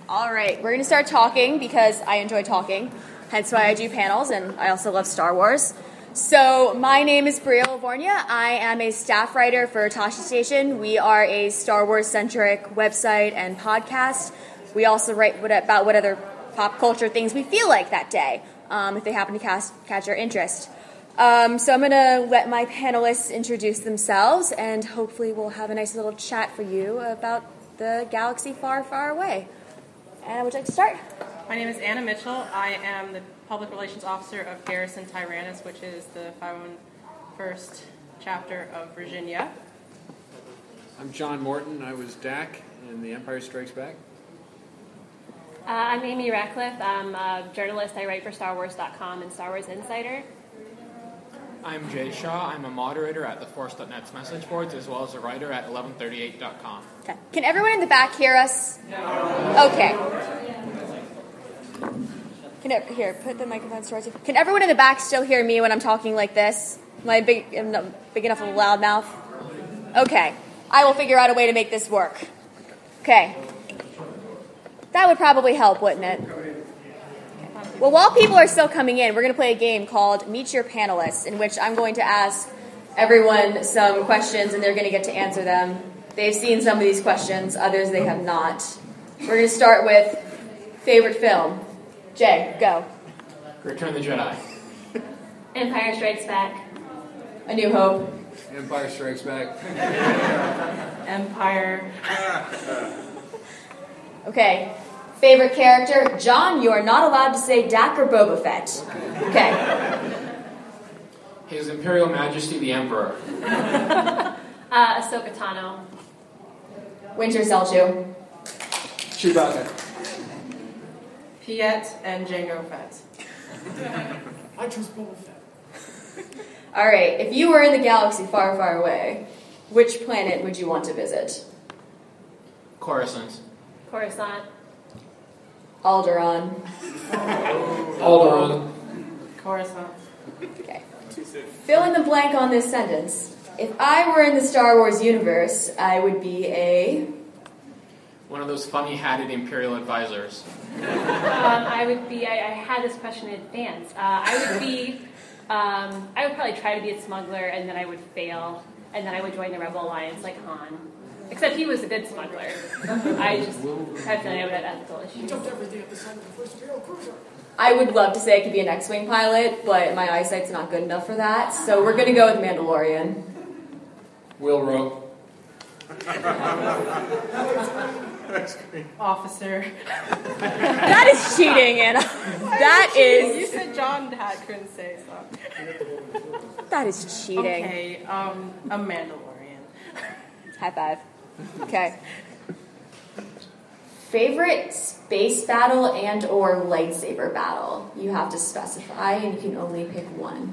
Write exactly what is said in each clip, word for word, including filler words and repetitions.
All right, we're going to start talking because I enjoy talking, hence why I do panels, and I also love Star Wars. So my name is Bria Livornia. I am a staff writer for Tosche Station. We are a Star Wars-centric website and podcast. We also write what, about what other pop culture things we feel like that day, um, if they happen to cast, catch our interest. Um, so I'm going to let my panelists introduce themselves, and hopefully we'll have a nice little chat for you about the galaxy far, far away. And would you like to start? My name is Anna Mitchell. I am the Public Relations Officer of Garrison Tyrannus, which is the five oh one first chapter of Virginia. I'm John Morton. I was D A C in The Empire Strikes Back. Uh, I'm Amy Ratcliffe. I'm a journalist. I write for Star Wars dot com and Star Wars Insider. I'm Jay Shaw. I'm a moderator at the Force dot net's message boards, as well as a writer at eleven thirty-eight dot com. Okay. Can everyone in the back hear us? No. Okay. Can it, here, put the microphone towards you. Can everyone in the back still hear me when I'm talking like this? Am I big, am I big enough of a loud mouth? Okay. I will figure out a way to make this work. Okay. That would probably help, wouldn't it? Well, while people are still coming in, we're going to play a game called Meet Your Panelists, in which I'm going to ask everyone some questions, and they're going to get to answer them. They've seen some of these questions, others they have not. We're going to start with favorite film. Jay, go. Return of the Jedi. Empire Strikes Back. A New Hope. Empire Strikes Back. Empire. Okay. Favorite character? John, you are not allowed to say Dak or Boba Fett. Okay. His Imperial Majesty the Emperor. uh, Ahsoka Tano. Winter Selchu. Chewbacca. Piet and Jango Fett. I choose Boba Fett. All right. If you were in the galaxy far, far away, which planet would you want to visit? Coruscant. Coruscant. Alderaan. Alderaan. Coruscant. Okay. Fill in the blank on this sentence. If I were in the Star Wars universe, I would be a... One of those funny-hatted Imperial advisors. Um, I would be, I, I had this question in advance. Uh, I would be, um, I would probably try to be a smuggler, and then I would fail, and then I would join the Rebel Alliance like Han. Except he was a good smuggler. I just had a feeling I would have ethical issues. He jumped everything at the side of the first Imperial cruiser. I would love to say I could be an X-Wing pilot, but my eyesight's not good enough for that, so we're going to go with Mandalorian. Will Rowe. Officer. That is cheating, Anna. That You is... said John had couldn't say so. That is cheating. Okay, um, a Mandalorian. High five. Okay. Favorite space battle and or lightsaber battle? You have to specify, and you can only pick one.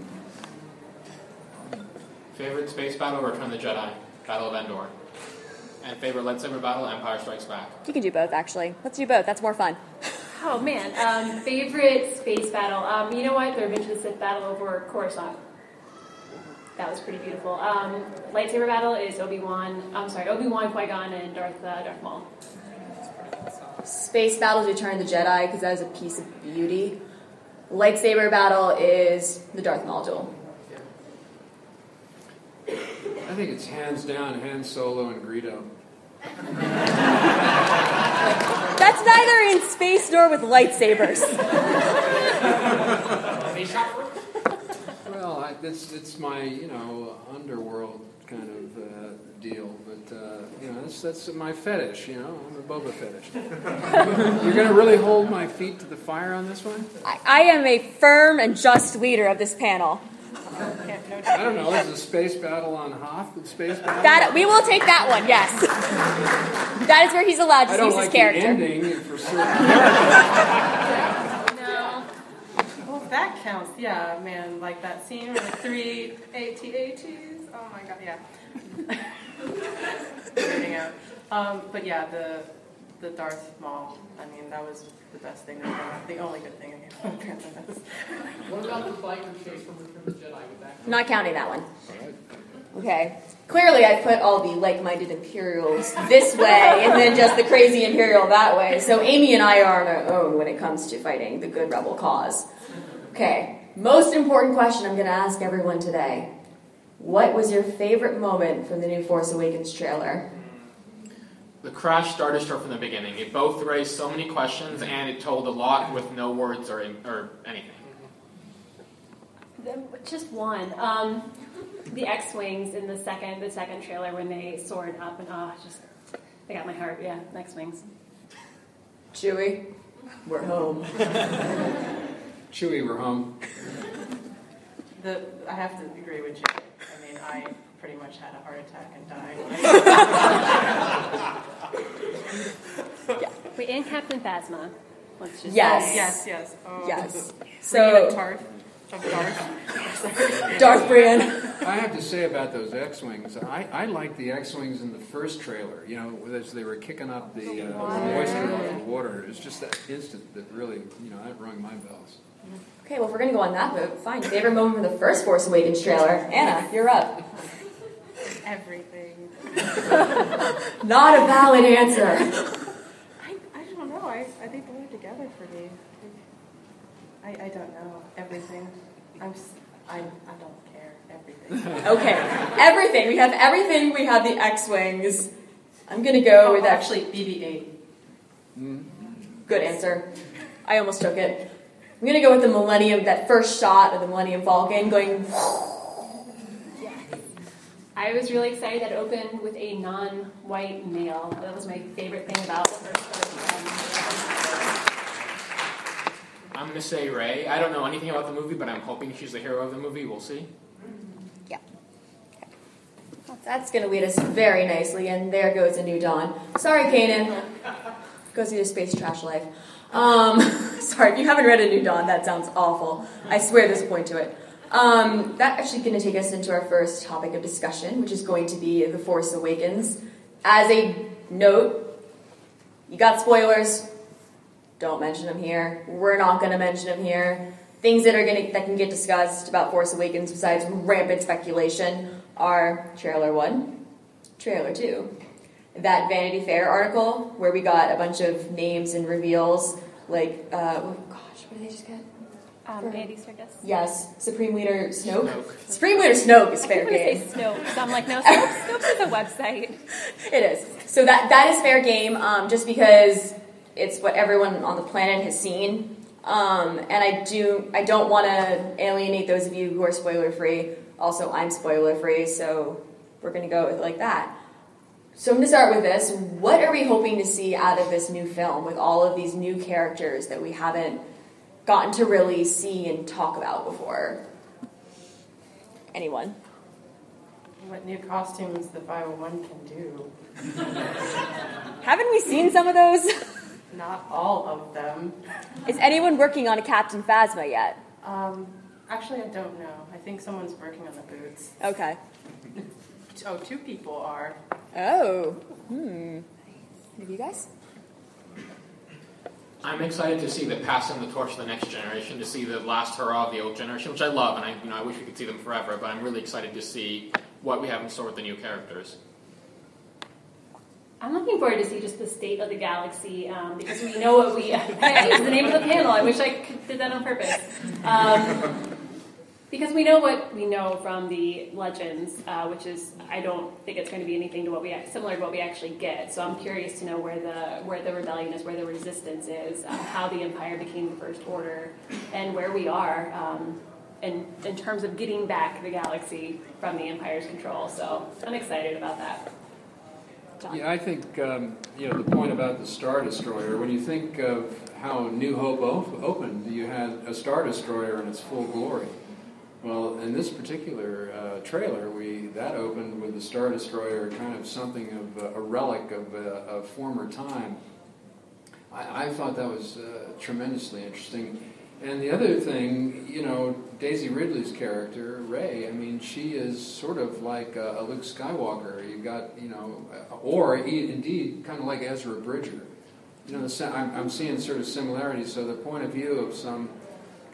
Favorite space battle, Return of the Jedi. Battle of Endor. And favorite lightsaber battle, Empire Strikes Back. You can do both, actually. Let's do both. That's more fun. Oh, man. Um, favorite space battle? Um, you know what? The Revenge of the Sith battle over Coruscant. That was pretty beautiful. Um, lightsaber battle is Obi-Wan, I'm sorry, Obi-Wan, Qui-Gon, and Darth, uh, Darth Maul. Space battles Return of the Jedi, because that is a piece of beauty. Lightsaber battle is the Darth Maul duel. I think it's hands down Han Solo and Greedo. That's neither in space nor with lightsabers. Well, I, it's it's my you know underworld kind of uh, deal, but uh, you know that's that's my fetish. You know, I'm a Boba fetish. You're going to really hold my feet to the fire on this one? I, I am a firm and just leader of this panel. I don't know. Is a space battle on Hoth the space battle? That we will take that one. Yes, that is where he's allowed to I don't use like his character. the ending for certain. No. Well, if that counts, yeah, man, like that scene with the three AT-ATs. Oh my god, yeah. Getting out. Um, but yeah, the the Darth Maul. I mean, that was the best thing. That came, the only good thing that came out of Phantom Menace. What about the biker chase from Return of the Jedi? Would that I'm not counting that one. Okay. Clearly, I put all the like-minded Imperials this way, and then just the crazy Imperial that way. So Amy and I are on our own when it comes to fighting the good rebel cause. Okay. Most important question I'm going to ask everyone today. What was your favorite moment from the new Force Awakens trailer? The crash Star Destroyer from the beginning. It both raised so many questions, and it told a lot with no words or or anything. Just one. Um, the X-wings in the second, the second trailer when they soared up and oh, just they got my heart. Yeah, X-wings. Chewie, we're home. Chewie, we're home. The I have to agree with you. I mean, I pretty much had a heart attack and died. Yeah. Wait, and Captain Phasma. Let's just Yes. Oh, yes, yes. Oh. Yes. So, So, Tarth. Of Darth. Darth Bran. I have to say about those X-Wings, I, I liked the X-Wings in the first trailer, you know, as they were kicking up the uh, moisture off the water. It was just that instant that really, you know, that rung my bells. Okay, well, if we're going to go on that note, fine. Favorite moment from the first Force Awakens trailer? Anna, you're up. Everything. Not a valid answer. I, I don't know. I, I think they were together for me. I, I don't know. Everything. I'm s- I, I don't care. Everything. Okay, everything. We have everything. We have the X-Wings. I'm going to go Oh, with actually, B B eight. Good answer. I almost took it. I'm going to go with the Millennium, that first shot of the Millennium Falcon going... I was really excited that it opened with a non-white male. That was my favorite thing about the first I'm going to say Rey. I don't know anything about the movie, but I'm hoping she's the hero of the movie. We'll see. Yeah. That's going to lead us very nicely, and there goes a new dawn. Sorry, Kanan. Go see your space trash life. Um, sorry, if you haven't read A New Dawn, that sounds awful. I swear there's a point to it. Um, that's actually going to take us into our first topic of discussion, which is going to be The Force Awakens. As a note, you got spoilers. Don't mention them here. We're not going to mention them here. Things that are going to, that can get discussed about Force Awakens besides rampant speculation are trailer one, trailer two. That Vanity Fair article where we got a bunch of names and reveals, like, uh, oh gosh, what did they just get? Um, Andy Serkis. Yes, Supreme Leader Snoke. Snoke. Supreme Leader Snoke is fair I keep game. want to say Snoke, so I'm like, no, Snoke, Snoke is a website. It is. So that that is fair game, um, just because it's what everyone on the planet has seen. Um, and I do I don't want to alienate those of you who are spoiler free. Also, I'm spoiler free, so we're going to go with it like that. So I'm going to start with this. What are we hoping to see out of this new film with all of these new characters that we haven't gotten to really see and talk about before? Anyone? What new costumes the five oh one can do. Haven't we seen some of those? Not all of them. Is anyone working on a Captain Phasma yet? Um, actually, I don't know. I think someone's working on the boots. Okay. Oh, two people are. Oh. Hmm. Maybe you guys? I'm excited to see the passing the torch to the next generation, to see the last hurrah of the old generation, which I love, and I, you know, I wish we could see them forever, but I'm really excited to see what we have in store with the new characters. I'm looking forward to see just the state of the galaxy, um, because we know what we... It's the name of the panel. I wish I could, did that on purpose. Um, because we know what we know from the Legends, uh, which is, I don't think it's going to be anything to what we similar to what we actually get. So I'm curious to know where the where the rebellion is, where the resistance is, um, how the Empire became the First Order, and where we are um, in in terms of getting back the galaxy from the Empire's control. So I'm excited about that. Yeah, I think, um, you know, the point about the Star Destroyer, when you think of how New Hope op- opened, you had a Star Destroyer in its full glory. Well, in this particular uh, trailer, we that opened with the Star Destroyer kind of something of a, a relic of a, a former time. I, I thought that was uh, tremendously interesting. And the other thing, you know, Daisy Ridley's character, Rey, I mean, she is sort of like a, a Luke Skywalker. You've got, you know, or e- indeed kind of like Ezra Bridger. You know, the, I'm, I'm seeing sort of similarities. So the point of view of some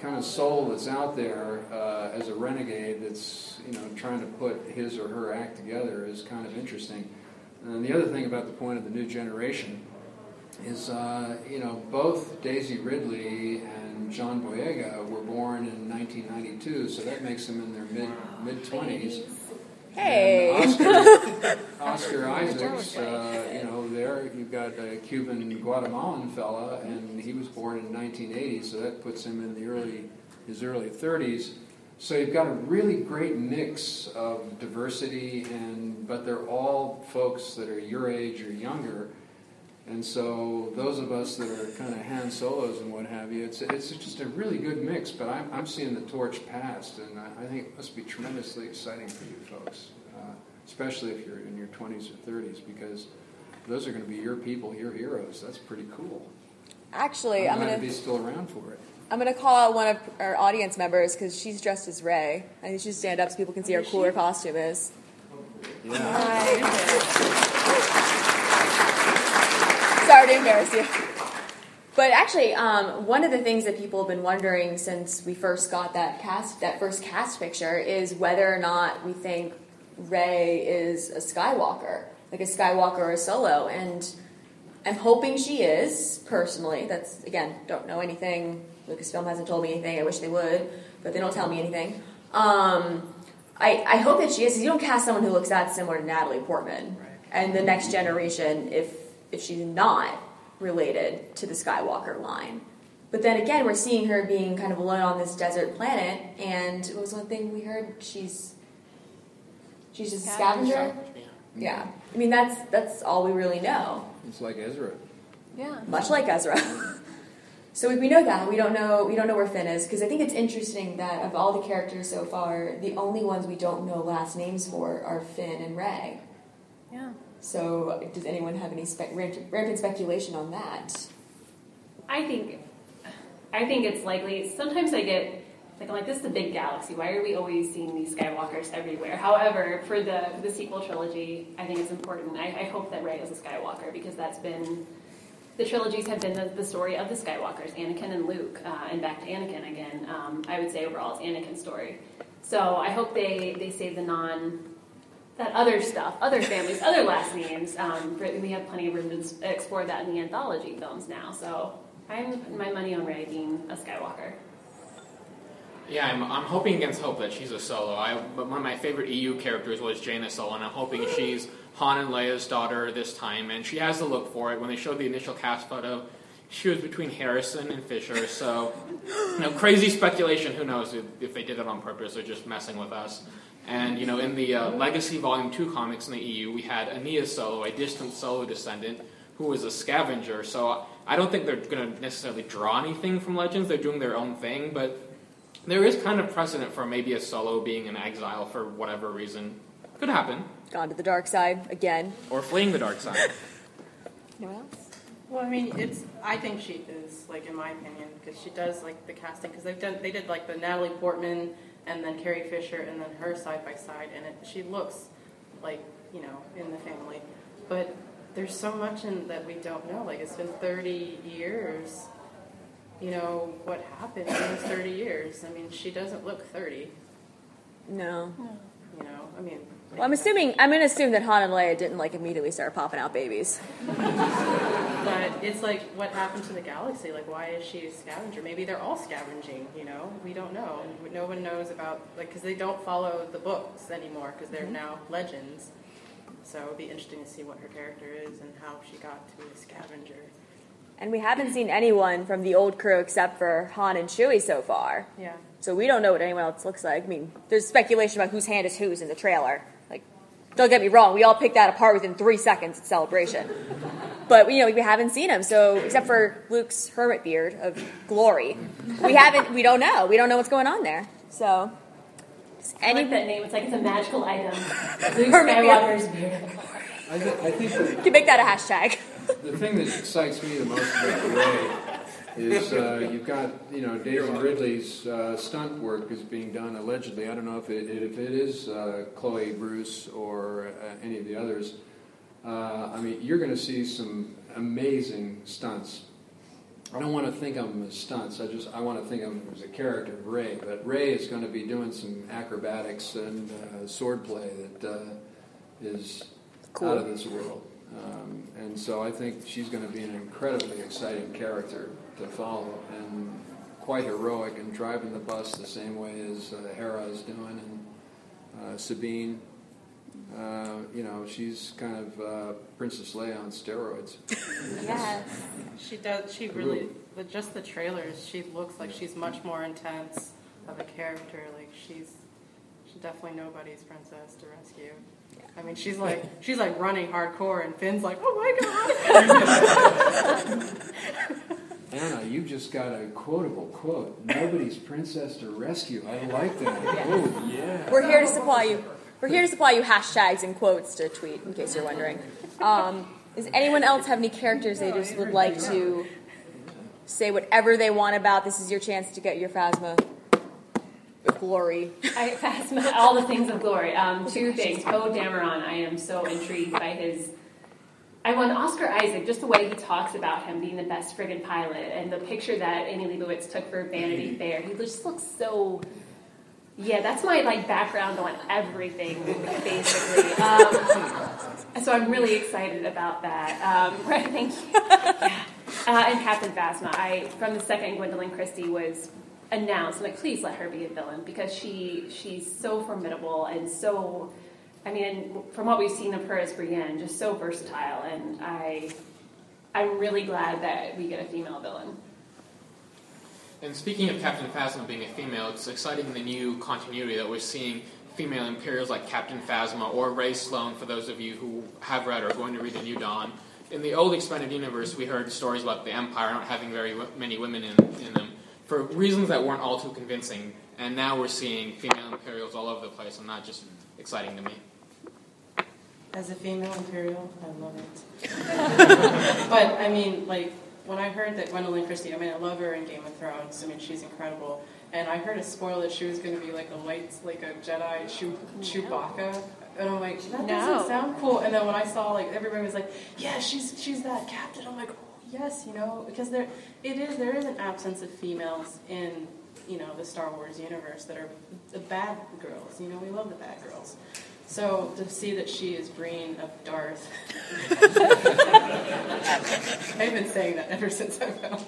kind of soul that's out there uh, as a renegade that's, you know, trying to put his or her act together is kind of interesting. And the other thing about the point of the new generation is, uh, you know, both Daisy Ridley and John Boyega were born in nineteen ninety-two, so that makes them in their mid mid twenties. Hey, And Oscar, Oscar Isaacs, uh, you know, there you've got a Cuban Guatemalan fella, and he was born in nineteen eighty, so that puts him in the early his early thirties. So you've got a really great mix of diversity, and but they're all folks that are your age or younger. And so those of us that are kind of Han Solos and what have you, it's it's just a really good mix. But I'm I'm seeing the torch passed, and I, I think it must be tremendously exciting for you folks, uh, especially if you're in your twenties or thirties, because those are going to be your people, your heroes. That's pretty cool. Actually, I'm, I'm glad gonna to be still around for it. I'm gonna call out one of our audience members because she's dressed as Rey. I think she should stand up so people can see how cool her costume is. Yeah. Sorry to embarrass you. But actually, um, one of the things that people have been wondering since we first got that cast, that first cast picture, is whether or not we think Rey is a Skywalker, like a Skywalker or a Solo. And I'm hoping she is, personally. That's, again, don't know anything. Lucasfilm hasn't told me anything. I wish they would, but they don't tell me anything. Um, I, I hope that she is, because you don't cast someone who looks that similar to Natalie Portman. Right. And the next generation, if if she's not related to the Skywalker line. But then again, we're seeing her being kind of alone on this desert planet, and what was one thing we heard? She's she's just a scavenger? Yeah. Yeah. I mean, that's that's all we really know. It's like Ezra. Yeah. Much like Ezra. So we know that. We don't know we don't know where Finn is, because I think it's interesting that of all the characters so far, the only ones we don't know last names for are Finn and Rey. Yeah. So does anyone have any spe- rampant, rampant speculation on that? I think, I think it's likely. Sometimes I get like I'm like, this is a big galaxy. Why are we always seeing these Skywalkers everywhere? However, for the the sequel trilogy, I think it's important. I, I hope that Rey is a Skywalker, because that's been the trilogies have been the, the story of the Skywalkers, Anakin and Luke, uh, and back to Anakin again. Um, I would say overall it's Anakin's story. So I hope they they save the non. That other stuff, other families, other last names. Um, we have plenty of room to explore that in the anthology films now. So I'm putting my money on Rey being a Skywalker. Yeah, I'm, I'm hoping against hope that she's a Solo. I, but one of my favorite E U characters was Jaina Solo, and I'm hoping she's Han and Leia's daughter this time. And she has the look for it. When they showed the initial cast photo, she was between Harrison and Fisher. So, you know, crazy speculation. Who knows if, if they did it on purpose or just messing with us. And, you know, in the uh, Legacy Volume two comics in the E U, we had Ania Solo, a distant Solo descendant, who was a scavenger. So I don't think they're going to necessarily draw anything from Legends. They're doing their own thing. But there is kind of precedent for maybe a Solo being in exile for whatever reason. Could happen. Gone to the dark side again. Or fleeing the dark side. Anyone else? Well, I mean, it's. I think she is, like, in my opinion, because she does like the casting. Because they've done, they did like the Natalie Portman and then Carrie Fisher and then her side by side, and it, she looks like, you know, in the family. But there's so much in that we don't know. Like, it's been thirty years. You know what happened in those thirty years? I mean, she doesn't look thirty. No. You know, I mean. Well, I'm assuming, I'm going to assume that Han and Leia didn't, like, immediately start popping out babies. But it's like, what happened to the galaxy? Like, why is she a scavenger? Maybe they're all scavenging, you know? We don't know. No one knows about, like, because they don't follow the books anymore, because they're mm-hmm. now legends. So it'll be interesting to see what her character is and how she got to be a scavenger. And we haven't seen anyone from the old crew except for Han and Chewie so far. Yeah. So we don't know what anyone else looks like. I mean, there's speculation about whose hand is whose in the trailer. Like, don't get me wrong, we all picked that apart within three seconds at Celebration. But, you know, we haven't seen him, so except for Luke's hermit beard of glory, we haven't, we don't know. We don't know what's going on there. So, I like that name. It's like it's a magical item. Luke Skywalker's beard of glory. I, th- I think that, you can make that a hashtag. The thing that excites me the most about Rey is uh, you've got, you know, Daisy Ridley's uh, stunt work is being done allegedly. I don't know if it if it is uh, Chloe Bruce or uh, any of the others. Uh, I mean, you're going to see some amazing stunts I don't want to think of him as stunts. I just I want to think of him as a character, Rey. But Rey is going to be doing some acrobatics and uh, swordplay that uh, is Cool. out of this world. Um, and so I think she's going to be an incredibly exciting character to follow, and quite heroic, and driving the bus the same way as uh, Hera is doing, and uh, Sabine. Uh, you know, she's kind of uh, Princess Leia on steroids. Yes. She does. She really. But just the trailers, she looks like she's much more intense of a character. Like she's, she's definitely nobody's princess to rescue. I mean, she's like she's like running hardcore, and Finn's like, oh my god. Anna, you just got a quotable quote. Nobody's princess to rescue. I like that. Oh yeah. We're here to supply you. We're here to supply you hashtags and quotes to tweet, in case you're wondering. Um, does anyone else have any characters they just would like to say whatever they want about? This is your chance to get your Phasma glory. I Phasma, all the things of glory. Um, two things. Poe Dameron, I am so intrigued by his... I want Oscar Isaac, just the way he talks about him being the best friggin' pilot, and the picture that Annie Leibovitz took for Vanity Fair. He just looks so... Yeah, that's my like background on everything, basically. Um, so I'm really excited about that. Um, right, thank you. Yeah. Uh, and Captain Phasma, I from the second Gwendolyn Christie was announced, I'm like, please let her be a villain, because she she's so formidable and so, I mean, from what we've seen of her as Brienne, just so versatile, and I I'm really glad that we get a female villain. And speaking of Captain Phasma being a female, it's exciting in the new continuity that we're seeing female Imperials like Captain Phasma or Rey Sloane, for those of you who have read or are going to read The New Dawn. In the old expanded universe, we heard stories about the Empire not having very w- many women in, in them, for reasons that weren't all too convincing. And now we're seeing female Imperials all over the place, and that's just exciting to me. As a female Imperial, I love it. But, I mean, like, when I heard that Gwendolyn Christie, I mean, I love her in Game of Thrones. I mean, she's incredible. And I heard a spoil that she was going to be like a light, like a Jedi Chew- Chewbacca. And I'm like, that No. doesn't sound cool. And then when I saw, like, everybody was like, yeah, she's she's that captain. I'm like, oh, yes, you know, because there, it is, there is an absence of females in, you know, the Star Wars universe that are the bad girls. You know, we love the bad girls. So to see that she is Breen of Darth, I've been saying that ever since I found.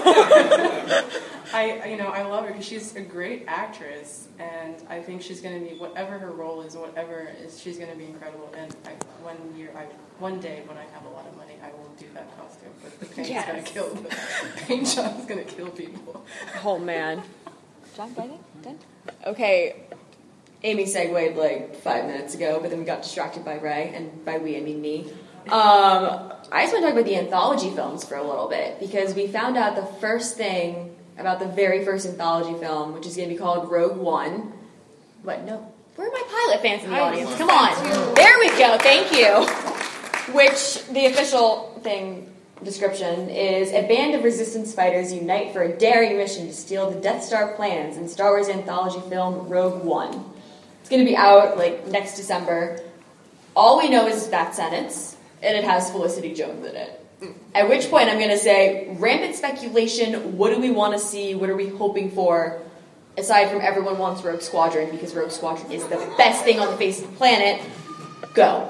I, you know, I love her because she's a great actress, and I think she's going to be whatever her role is, whatever it is, she's going to be incredible. And I, one year, I, one day when I have a lot of money, I will do that costume. But the paint's Yes. going to kill. The paint job is going to kill people. Oh man. John, Friday? Done? Okay. Amy segued like five minutes ago, but then we got distracted by Rey, and by we I mean me. Um, I just want to talk about the anthology films for a little bit, because we found out the first thing about the very first anthology film, which is going to be called Rogue One. What? No. Where are my pilot fans in the audience? Come on. There we go. Thank you. Which, the official thing, description, is a band of resistance fighters unite for a daring mission to steal the Death Star plans in Star Wars anthology film Rogue One. It's going to be out, like, next December. All we know is that sentence, and it has Felicity Jones in it. At which point I'm going to say, rampant speculation, what do we want to see, what are we hoping for, aside from everyone wants Rogue Squadron, because Rogue Squadron is the best thing on the face of the planet. Go.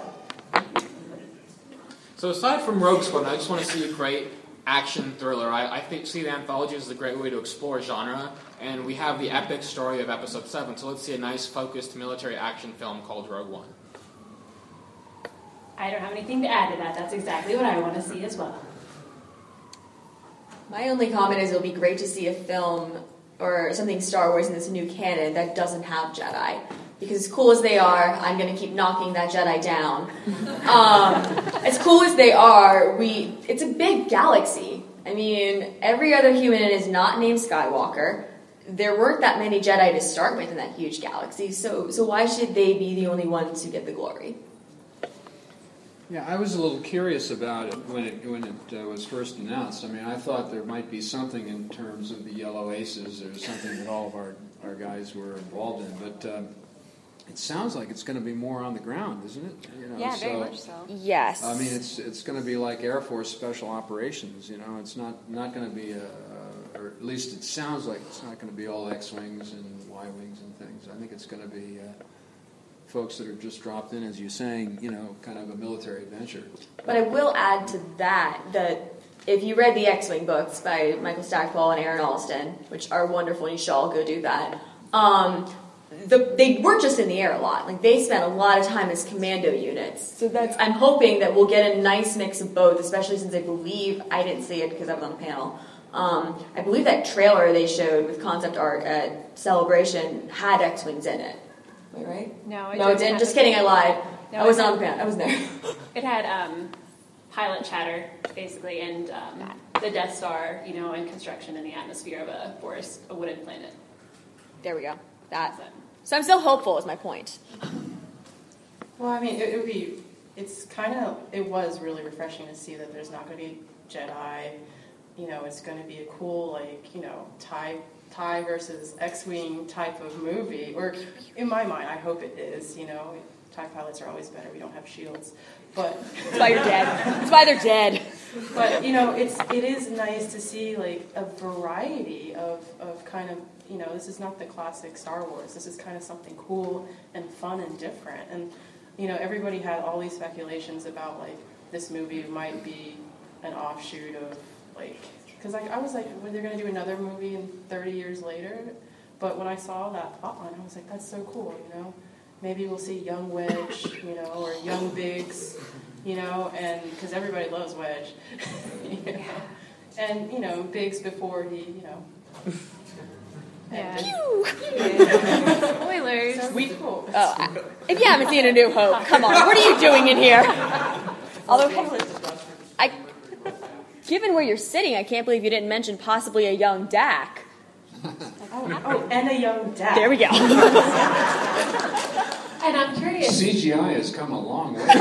So aside from Rogue Squadron, I just want to see a great action thriller. I, I think see the anthology as a great way to explore genre, and we have the epic story of Episode seven, so let's see a nice, focused military action film called Rogue One. I don't have anything to add to that. That's exactly what I want to see as well. My only comment is it'll be great to see a film or something Star Wars in this new canon that doesn't have Jedi. Because as cool as they are, I'm going to keep knocking that Jedi down. Um, as cool as they are, we it's a big galaxy. I mean, every other human is not named Skywalker. There weren't that many Jedi to start with in that huge galaxy, so so why should they be the only ones who get the glory? Yeah, I was a little curious about it when it when it uh, was first announced. I mean, I thought there might be something in terms of the Yellow Aces or something that all of our, our guys were involved in, but um, it sounds like it's going to be more on the ground, isn't it? You know, Yeah, very so, much so. Yes. I mean, it's it's going to be like Air Force Special Operations. You know, it's not not going to be a, a, or at least it sounds like it's not going to be all X-wings and Y-wings and things. I think it's going to be uh, folks that are just dropped in, as you're saying, you know, kind of a military adventure. But I will add to that that if you read the X-Wing books by Michael Stackpole and Aaron Alston, which are wonderful, and you should all go do that, um, the, they weren't just in the air a lot. Like, they spent a lot of time as commando units. So that's, I'm hoping that we'll get a nice mix of both, especially since I believe, I didn't see it because I was on the panel, um, I believe that trailer they showed with concept art at Celebration had X-Wings in it. Am I right? No, it No, it didn't. Just kidding, I lied. No, I was it on the panel. I was there. It had um, pilot chatter, basically, and um, the Death Star, you know, and construction in the atmosphere of a forest, a wooded planet. There we go. That. So I'm still hopeful, is my point. Well, I mean, it, it would be, it's kind of, it was really refreshing to see that there's not going to be Jedi, you know, it's going to be a cool, like, you know, TIE, TIE versus X-Wing type of movie, or in my mind, I hope it is, you know, TIE pilots are always better, we don't have shields, but... That's why you're dead. That's why they're dead. But, you know, it's, it is nice to see, like, a variety of, of kind of, you know, this is not the classic Star Wars. This is kind of something cool and fun and different. And, you know, everybody had all these speculations about, like, this movie might be an offshoot of, like, because like, I was like, were they going to do another movie in thirty years later? But when I saw that plot line, I was like, that's so cool, you know? Maybe we'll see young Wedge, you know, or young Biggs, you know, and because everybody loves Wedge. you know? And, you know, Biggs before he, you know... Yeah. Pew! Spoilers. So we cool. Oh, I, if you haven't seen A New Hope, come on. What are you doing in here? Although, I, given where you're sitting, I can't believe you didn't mention possibly a young Dak. Oh, oh, and a young Dak. There we go. And I'm curious. C G I has come a long way.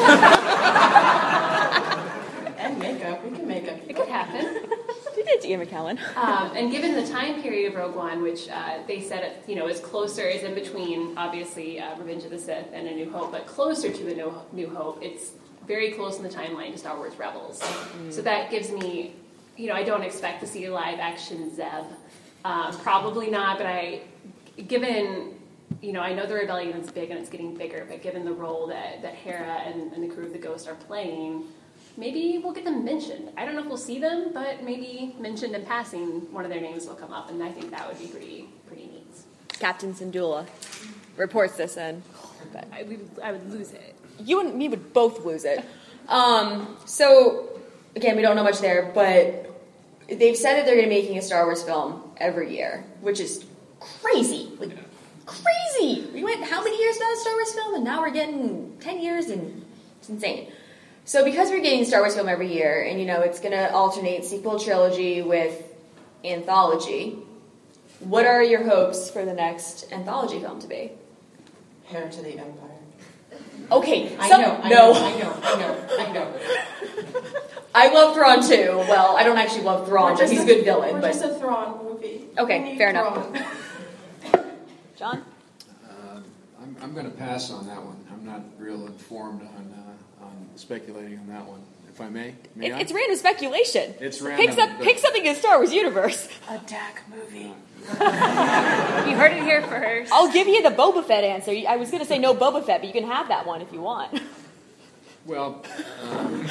And makeup. We can make up. It could happen. You did, Ian McKellen. Um, and given the time period of Rogue One, which uh, they said it, you know, is closer, is in between, obviously, uh, Revenge of the Sith and A New Hope, but closer to the No- New Hope, it's very close in the timeline to Star Wars Rebels. Mm. So that gives me, you know, I don't expect to see a live-action Zeb. Um, probably not, but I, given, you know, I know the Rebellion is big and it's getting bigger, but given the role that, that Hera and, and the crew of the Ghost are playing, maybe we'll get them mentioned. I don't know if we'll see them, but maybe mentioned in passing, one of their names will come up, and I think that would be pretty pretty neat. Captain Syndulla reports this in. But I would, I would lose it. you and me would both lose it. Um, so, again, we don't know much there, but they've said that they're going to be making a Star Wars film every year, which is crazy. Like, crazy! We went how many years without a Star Wars film, and now we're getting ten years, and it's insane. So because we're getting a Star Wars film every year, and, you know, it's going to alternate sequel trilogy with anthology, what are your hopes for the next anthology film to be? Heir to the Empire. Okay, I some- know, I no. know, I know, I know, I know. I love Thrawn too. Well, I don't actually love Thrawn, but he's a good villain. We're But just a Thrawn movie. Okay, We need fair enough. Thrawn. John? Uh, I'm, I'm going to pass on that one. I'm not real informed on uh, on speculating on that one. If I may, may It, I? it's random speculation. It's Pick, random, some, but- pick something in Star Wars universe. A Dak movie. You heard it here first. I'll give you the Boba Fett answer. I was going to say no Boba Fett, but you can have that one if you want. Well, um,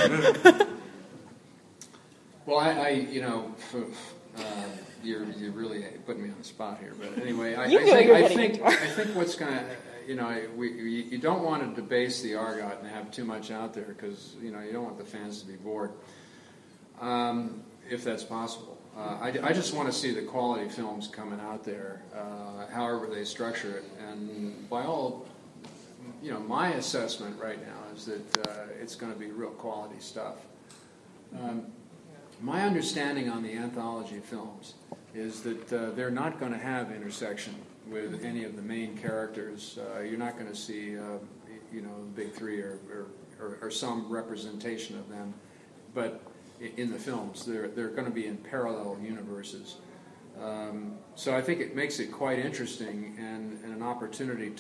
well, I, I you know, uh, you're you're really putting me on the spot here. But anyway, I, You I knew think you were I getting think into it. I think what's going to, you know, we, we you don't want to debase the Argot and have too much out there because you know you don't want the fans to be bored, um, if that's possible. Uh, I, I just want to see the quality films coming out there, uh, however they structure it, and by all, you know, my assessment right now is that uh, it's going to be real quality stuff. Um, my understanding on the anthology films is that uh, they're not going to have intersection with any of the main characters. Uh, you're not going to see, uh, you know, the big three or, or, or, or some representation of them, but in the films, they're they're going to be in parallel universes. Um, so I think it makes it quite interesting and, and an opportunity to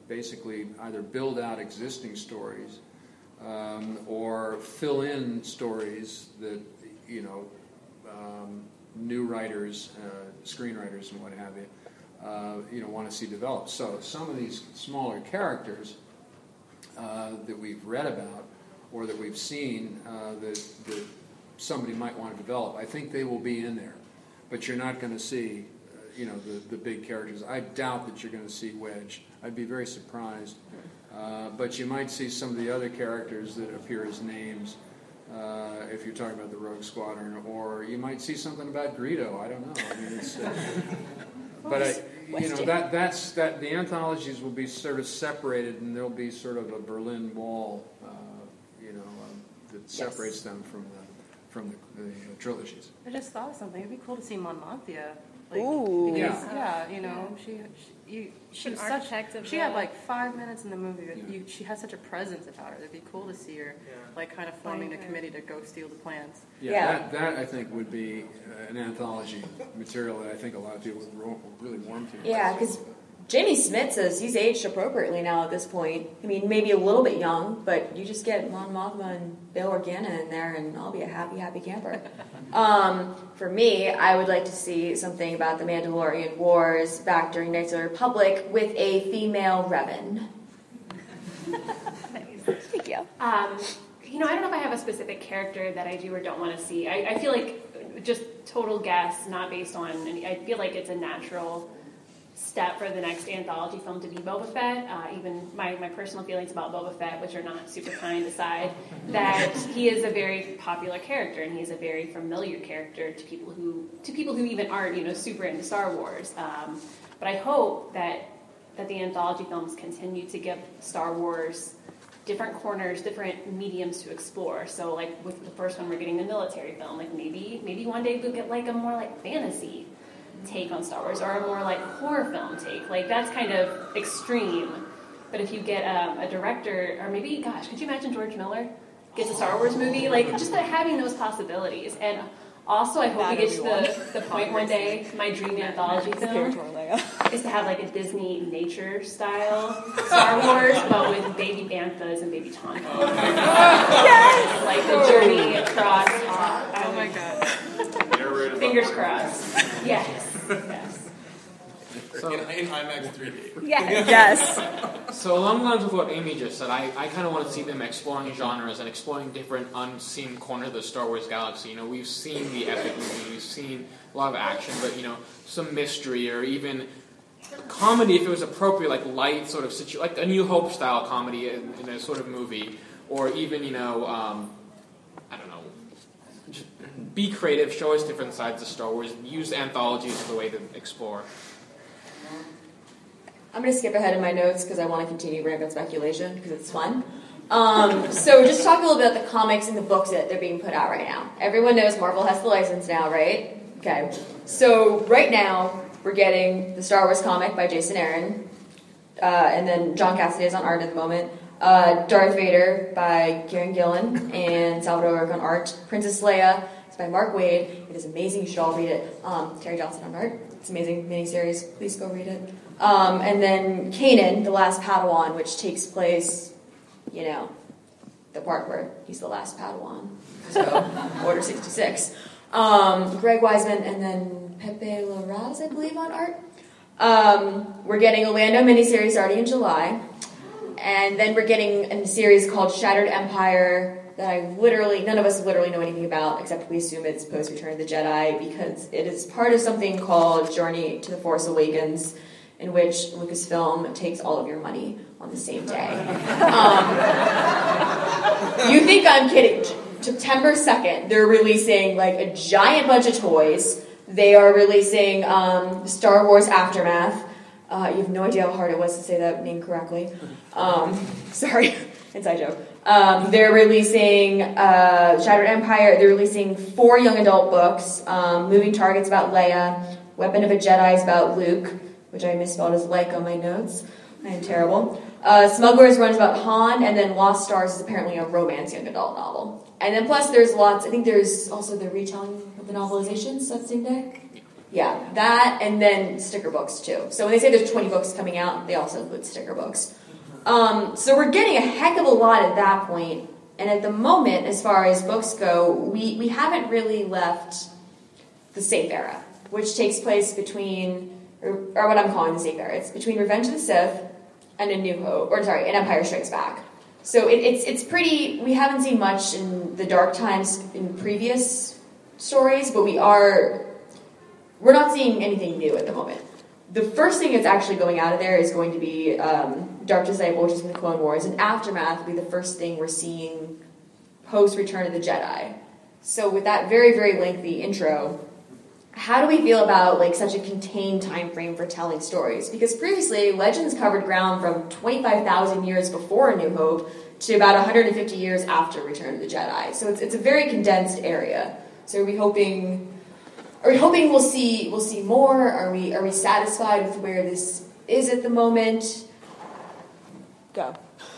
basically either build out existing stories um, or fill in stories that, you know, um, new writers, uh, screenwriters and what have you, uh, you know, want to see developed. So some of these smaller characters uh, that we've read about or that we've seen uh, that, that somebody might want to develop, I think they will be in there. But you're not going to see, uh, you know, the, the big characters. I doubt that you're going to see Wedge. I'd be very surprised. Uh, but you might see some of the other characters that appear as names, uh, if you're talking about the Rogue Squadron, or you might see something about Greedo. I don't know. I mean, it's, uh, but I, you know, that that's that. The anthologies will be sort of separated, and there'll be sort of a Berlin Wall, uh, you know, um, that separates Yes. them from the from the, the uh, trilogies. I just thought of something. It'd be cool to see Mon Mothma. Like, Ooh. because, Yeah. yeah, you know, she, she, you, she An was such. architect of She the- had like five minutes in the movie. But Yeah. you, she has such a presence about her. It'd be cool to see her, Yeah. like, kind of forming a Right. committee to go steal the plans. Yeah, Yeah. That, that I think would be uh, an anthology material that I think a lot of people would ro- really warm to. Yeah, because Jamie Smith says he's aged appropriately now at this point. I mean, maybe a little bit young, but you just get Mon Mothma and Bail Organa in there, and I'll be a happy, happy camper. um, for me, I would like to see something about the Mandalorian Wars back during Knights of the Republic with a female Revan. Thank you. Um, you know, I don't know if I have a specific character that I do or don't want to see. I, I feel like just total guess, not based on any. I feel like it's a natural step for the next anthology film to be Boba Fett. Uh, even my, my personal feelings about Boba Fett, which are not super kind aside, that he is a very popular character and he's a very familiar character to people who to people who even aren't, you know, super into Star Wars. Um, but I hope that that the anthology films continue to give Star Wars different corners, different mediums to explore. So, like with the first one, we're getting the military film. Like maybe maybe one day we'll get like a more like fantasy take on Star Wars, or a more like horror film take. Like that's kind of extreme. But if you get um, a director, or maybe, gosh, could you imagine George Miller gets a Star Wars movie? Like just having those possibilities. And also, I hope we get to the, the point one day, my dream anthology film is to have like a Disney nature style Star Wars, but with baby banthas and baby tonka. Yes! Like the journey across. Uh, Oh my god. Fingers crossed. Yes. Yes. So, in, in IMAX three D. Yes. Yes. so along the lines of what Amy just said, I, I kind of want to see them exploring genres and exploring different unseen corners of the Star Wars galaxy. You know, we've seen the epic movie, we've seen a lot of action, but, you know, some mystery or even comedy, if it was appropriate, like light sort of situ, like a New Hope style comedy in, in a sort of movie, or even, you know, um, I don't know, just be creative, show us different sides of Star Wars, use anthologies as a way to explore. I'm going to skip ahead in my notes because I want to continue rampant speculation because it's fun. Um, so just talk a little bit about the comics and the books that they're being put out right now. Everyone knows Marvel has the license now, right? Okay. So right now we're getting the Star Wars comic by Jason Aaron, uh, and then John Cassidy is on art at the moment. Uh, Darth Vader by Kieran Gillen and Salvador Ork on art. Princess Leia is by Mark Waid. It is amazing. You should all read it. Um, Terry Johnson on art. It's an amazing miniseries. Please go read it. Um, and then Kanan, the last Padawan, which takes place, you know, the part where he's the last Padawan. So, Order sixty-six. Um, Greg Wiseman, and then Pepe Larraz, I believe, on art. Um, we're getting a Lando miniseries starting in July. And then we're getting a series called Shattered Empire that I literally, none of us literally know anything about, except we assume it's post-Return of the Jedi, because it is part of something called Journey to the Force Awakens, in which Lucasfilm takes all of your money on the same day. Um, you think I'm kidding. September second, they're releasing like a giant bunch of toys. They are releasing um, Star Wars Aftermath. Uh, you have no idea how hard it was to say that name correctly. Um, sorry, inside joke. Um, they're releasing uh, Shattered Empire. They're releasing four young adult books. Um, Moving Targets about Leia. Weapon of a Jedi is about Luke, which I misspelled as like on my notes. I am terrible. Uh, Smuggler's Run is about Han, and then Lost Stars is apparently a romance young adult novel. And then plus there's lots, I think there's also the retelling of the novelizations that same day. Yeah, that, and then sticker books too. So when they say there's twenty books coming out, they also include sticker books. Um, so we're getting a heck of a lot at that point. And at the moment, as far as books go, we, we haven't really left the safe era, which takes place between, or, or what I'm calling the safe era. It's between Revenge of the Sith and A New Hope, or sorry, and Empire Strikes Back. So it, it's it's pretty. We haven't seen much in the Dark Times in previous stories, but we are. We're not seeing anything new at the moment. The first thing that's actually going out of there is going to be um, Dark Disciple, which is from the Clone Wars, and Aftermath will be the first thing we're seeing post Return of the Jedi. So with that very, very lengthy intro, how do we feel about like such a contained time frame for telling stories? Because previously, Legends covered ground from twenty-five thousand years before A New Hope to about one hundred fifty years after Return of the Jedi. So it's, it's a very condensed area. So are we hoping... Are we hoping we'll see we'll see more? Are we are we satisfied with where this is at the moment? Go.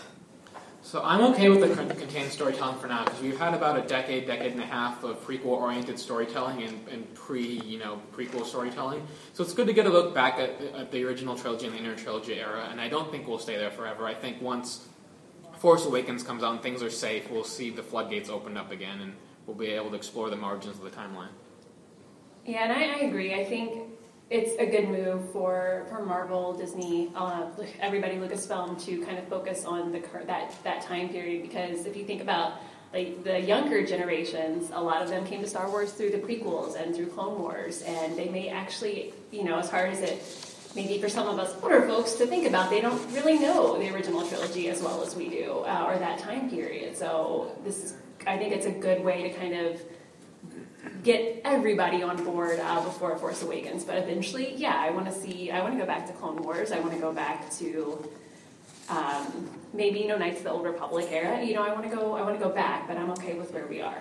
So I'm okay with the con- contained storytelling for now, because we've had about a decade, decade and a half of prequel-oriented storytelling and, and pre, you know, prequel storytelling. So it's good to get a look back at, at the original trilogy and the inner trilogy era, and I don't think we'll stay there forever. I think once Force Awakens comes out and things are safe, we'll see the floodgates open up again, and we'll be able to explore the margins of the timeline. Yeah, and I, I agree. I think it's a good move for, for Marvel, Disney, uh, everybody, Lucasfilm, to kind of focus on the that that time period. Because if you think about like the younger generations, a lot of them came to Star Wars through the prequels and through Clone Wars, and they may actually, you know, as hard as it may be for some of us older folks to think about, they don't really know the original trilogy as well as we do, uh, or that time period. So this is, I think it's a good way to kind of get everybody on board uh, before Force Awakens. But eventually, yeah, I want to see, I want to go back to Clone Wars. I want to go back to um, maybe, you know, Knights of the Old Republic era. You know, I want to go, I want to go back, but I'm okay with where we are.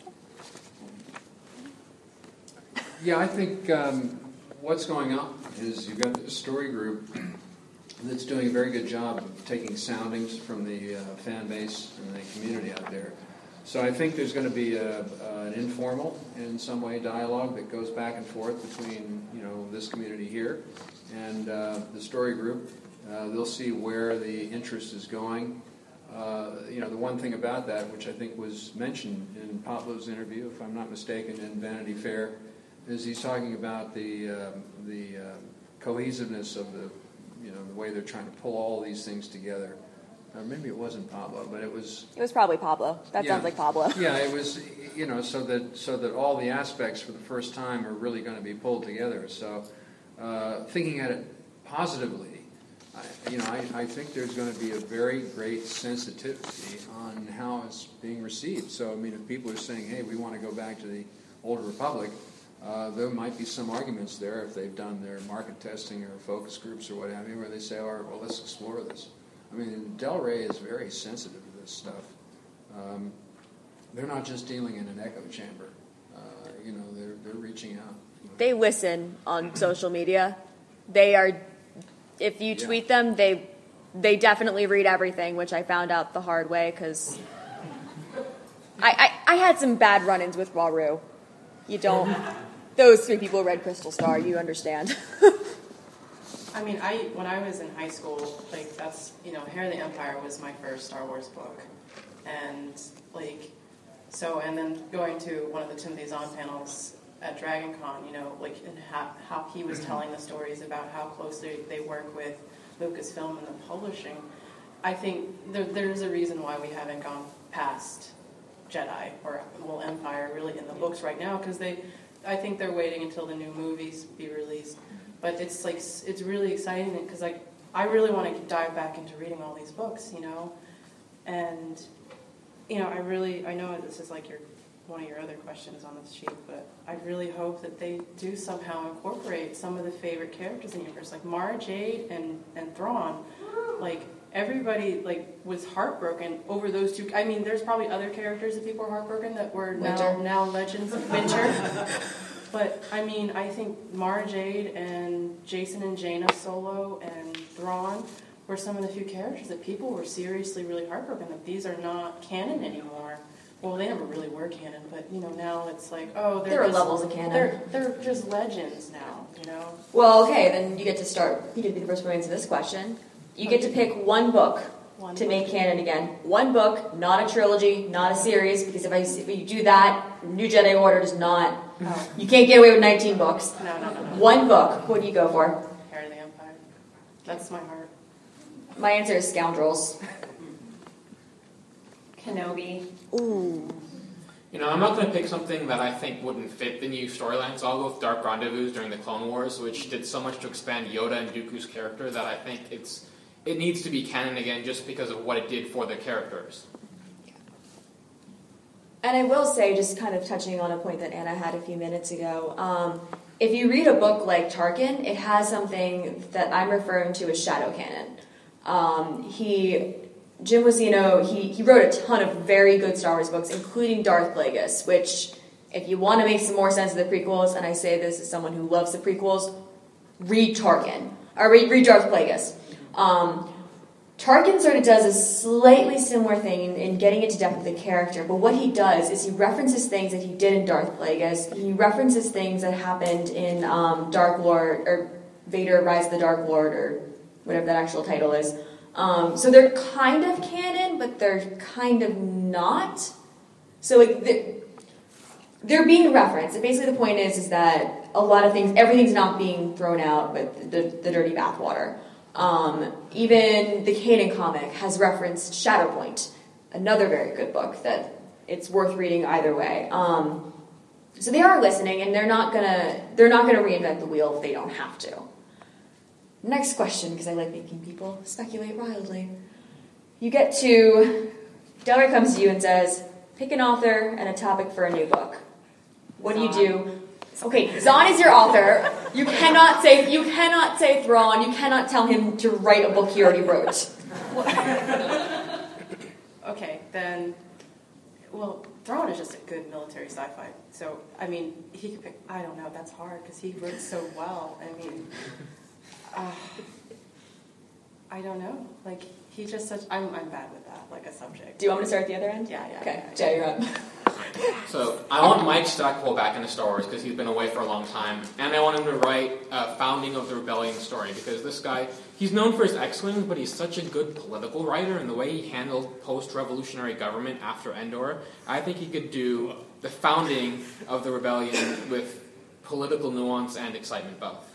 Yeah, I think um, what's going on is you've got this story group that's doing a very good job of taking soundings from the uh, fan base and the community out there. So I think there's going to be a, uh, an informal, in some way, dialogue that goes back and forth between, you know, this community here and uh, the story group. Uh, they'll see where the interest is going. Uh, you know, the one thing about that, which I think was mentioned in Pablo's interview, if I'm not mistaken, in Vanity Fair, is he's talking about the um, the uh, cohesiveness of the, you know, the way they're trying to pull all these things together. Or maybe it wasn't Pablo, but it was... It was probably Pablo. That yeah, sounds like Pablo. Yeah, it was, you know, so that so that all the aspects for the first time are really going to be pulled together. So uh, thinking at it positively, I, you know, I, I think there's going to be a very great sensitivity on how it's being received. So, I mean, if people are saying, hey, we want to go back to the Old Republic, uh, there might be some arguments there if they've done their market testing or focus groups or what have you, where they say, all right, well, let's explore this. I mean, Del Rey is very sensitive to this stuff. Um, they're not just dealing in an echo chamber. Uh, you know, they're they're reaching out. They listen on social media. They are, if you tweet yeah. them, they they definitely read everything, which I found out the hard way because I, I, I had some bad run-ins with Waru. You don't, those three people read Crystal Star, you understand. I mean, I when I was in high school, like that's, you know, Heir of the Empire was my first Star Wars book, and like, so and then going to one of the Timothy Zahn panels at Dragon Con, you know, like and how, how he was telling the stories about how closely they work with Lucasfilm and the publishing. I think there, there's a reason why we haven't gone past Jedi or well Empire really in the books right now, because they, I think they're waiting until the new movies be released. But it's like it's really exciting because like I really want to dive back into reading all these books, you know, and you know I really I know this is like your one of your other questions on this sheet, but I really hope that they do somehow incorporate some of the favorite characters in the universe, like Mara Jade and and Thrawn. Like everybody like was heartbroken over those two. I mean, there's probably other characters that people are heartbroken that were now now legends. Winter. But, I mean, I think Mara Jade and Jason and Jaina Solo and Thrawn were some of the few characters that people were seriously really heartbroken that these are not canon anymore. Well, they never really were canon, but, you know, now it's like, oh, they're there are just, levels of canon. They're, they're just legends now, you know? Well, okay, then you get to start. You get to be the first one to answer this question. You get to pick one book One to book. make canon again. One book, not a trilogy, not a series, because if, I, if you do that, New Jedi Order does not... Oh. You can't get away with nineteen books. No, no, no, no. One book, what do you go for? Heir of the Empire. That's my heart. My answer is Scoundrels. Kenobi. Ooh. You know, I'm not going to pick something that I think wouldn't fit the new storyline, so I'll go with Dark Rendezvous during the Clone Wars, which did so much to expand Yoda and Dooku's character that I think it's it needs to be canon again just because of what it did for the characters. And I will say, just kind of touching on a point that Anna had a few minutes ago, um, if you read a book like Tarkin, it has something that I'm referring to as shadow canon. Um, he, Jim Lucino, he, he wrote a ton of very good Star Wars books, including Darth Plagueis, which, if you want to make some more sense of the prequels, and I say this as someone who loves the prequels, read Tarkin, or read, read Darth Plagueis. Um, Tarkin sort of does a slightly similar thing in, in getting into depth with the character, but what he does is he references things that he did in Darth Plagueis. He references things that happened in um, Dark Lord, or Vader Rise of the Dark Lord, or whatever that actual title is. Um, so they're kind of canon, but they're kind of not. So like they're, they're being referenced. And basically the point is, is that a lot of things, everything's not being thrown out with the, the dirty bathwater. Um, even the Kanan comic has referenced Shadowpoint, another very good book that it's worth reading either way. Um, so they are listening, and they're not gonna they're not gonna reinvent the wheel if they don't have to. Next question, because I like making people speculate wildly. You get to Delroy comes to you and says, "Pick an author and a topic for a new book." What do you do? Okay, Zahn is your author. You cannot say you cannot say Thrawn. You cannot tell him to write a book he already wrote. Okay, then, well, Thrawn is just a good military sci-fi. So, I mean, he could pick, I don't know, that's hard because he wrote so well. I mean, uh, I don't know. Like, he just such, I'm, I'm bad with that, like a subject. Do you want me to start at the other end? Yeah, yeah. Okay, yeah, Jay, you're up. So I want Mike Stackwell back into Star Wars because he's been away for a long time, and I want him to write a founding of the rebellion story because this guy, he's known for his X-Wing, but he's such a good political writer, and the way he handled post-revolutionary government after Endor, I think he could do the founding of the rebellion with political nuance and excitement both.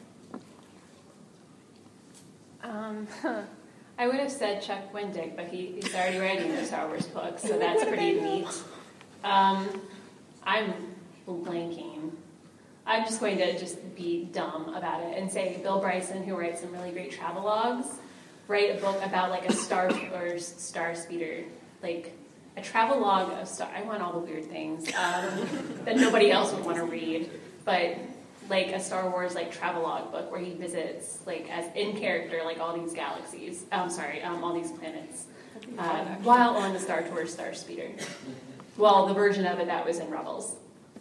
Um, I would have said Chuck Wendig, but he, he's already writing the Star Wars book, so that's pretty neat. Um, I'm blanking. I'm just going to just be dumb about it and say Bill Bryson, who writes some really great travelogues, write a book about like a star or star speeder, like a travelogue of star. I want all the weird things um, that nobody else would want to read, but like a Star Wars like travelogue book where he visits like as in character like all these galaxies. I'm sorry, um, all these planets uh, while on the Star Tours Star Speeder. Well, the version of it that was in Rebels.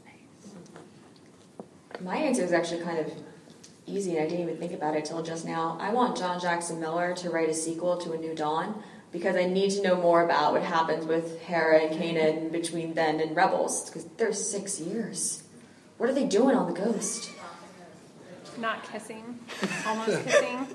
My answer is actually kind of easy, and I didn't even think about it till just now. I want John Jackson Miller to write a sequel to A New Dawn because I need to know more about what happens with Hera and Kanan between then and Rebels because there's six years. What are they doing on the Ghost? Not kissing. Almost kissing.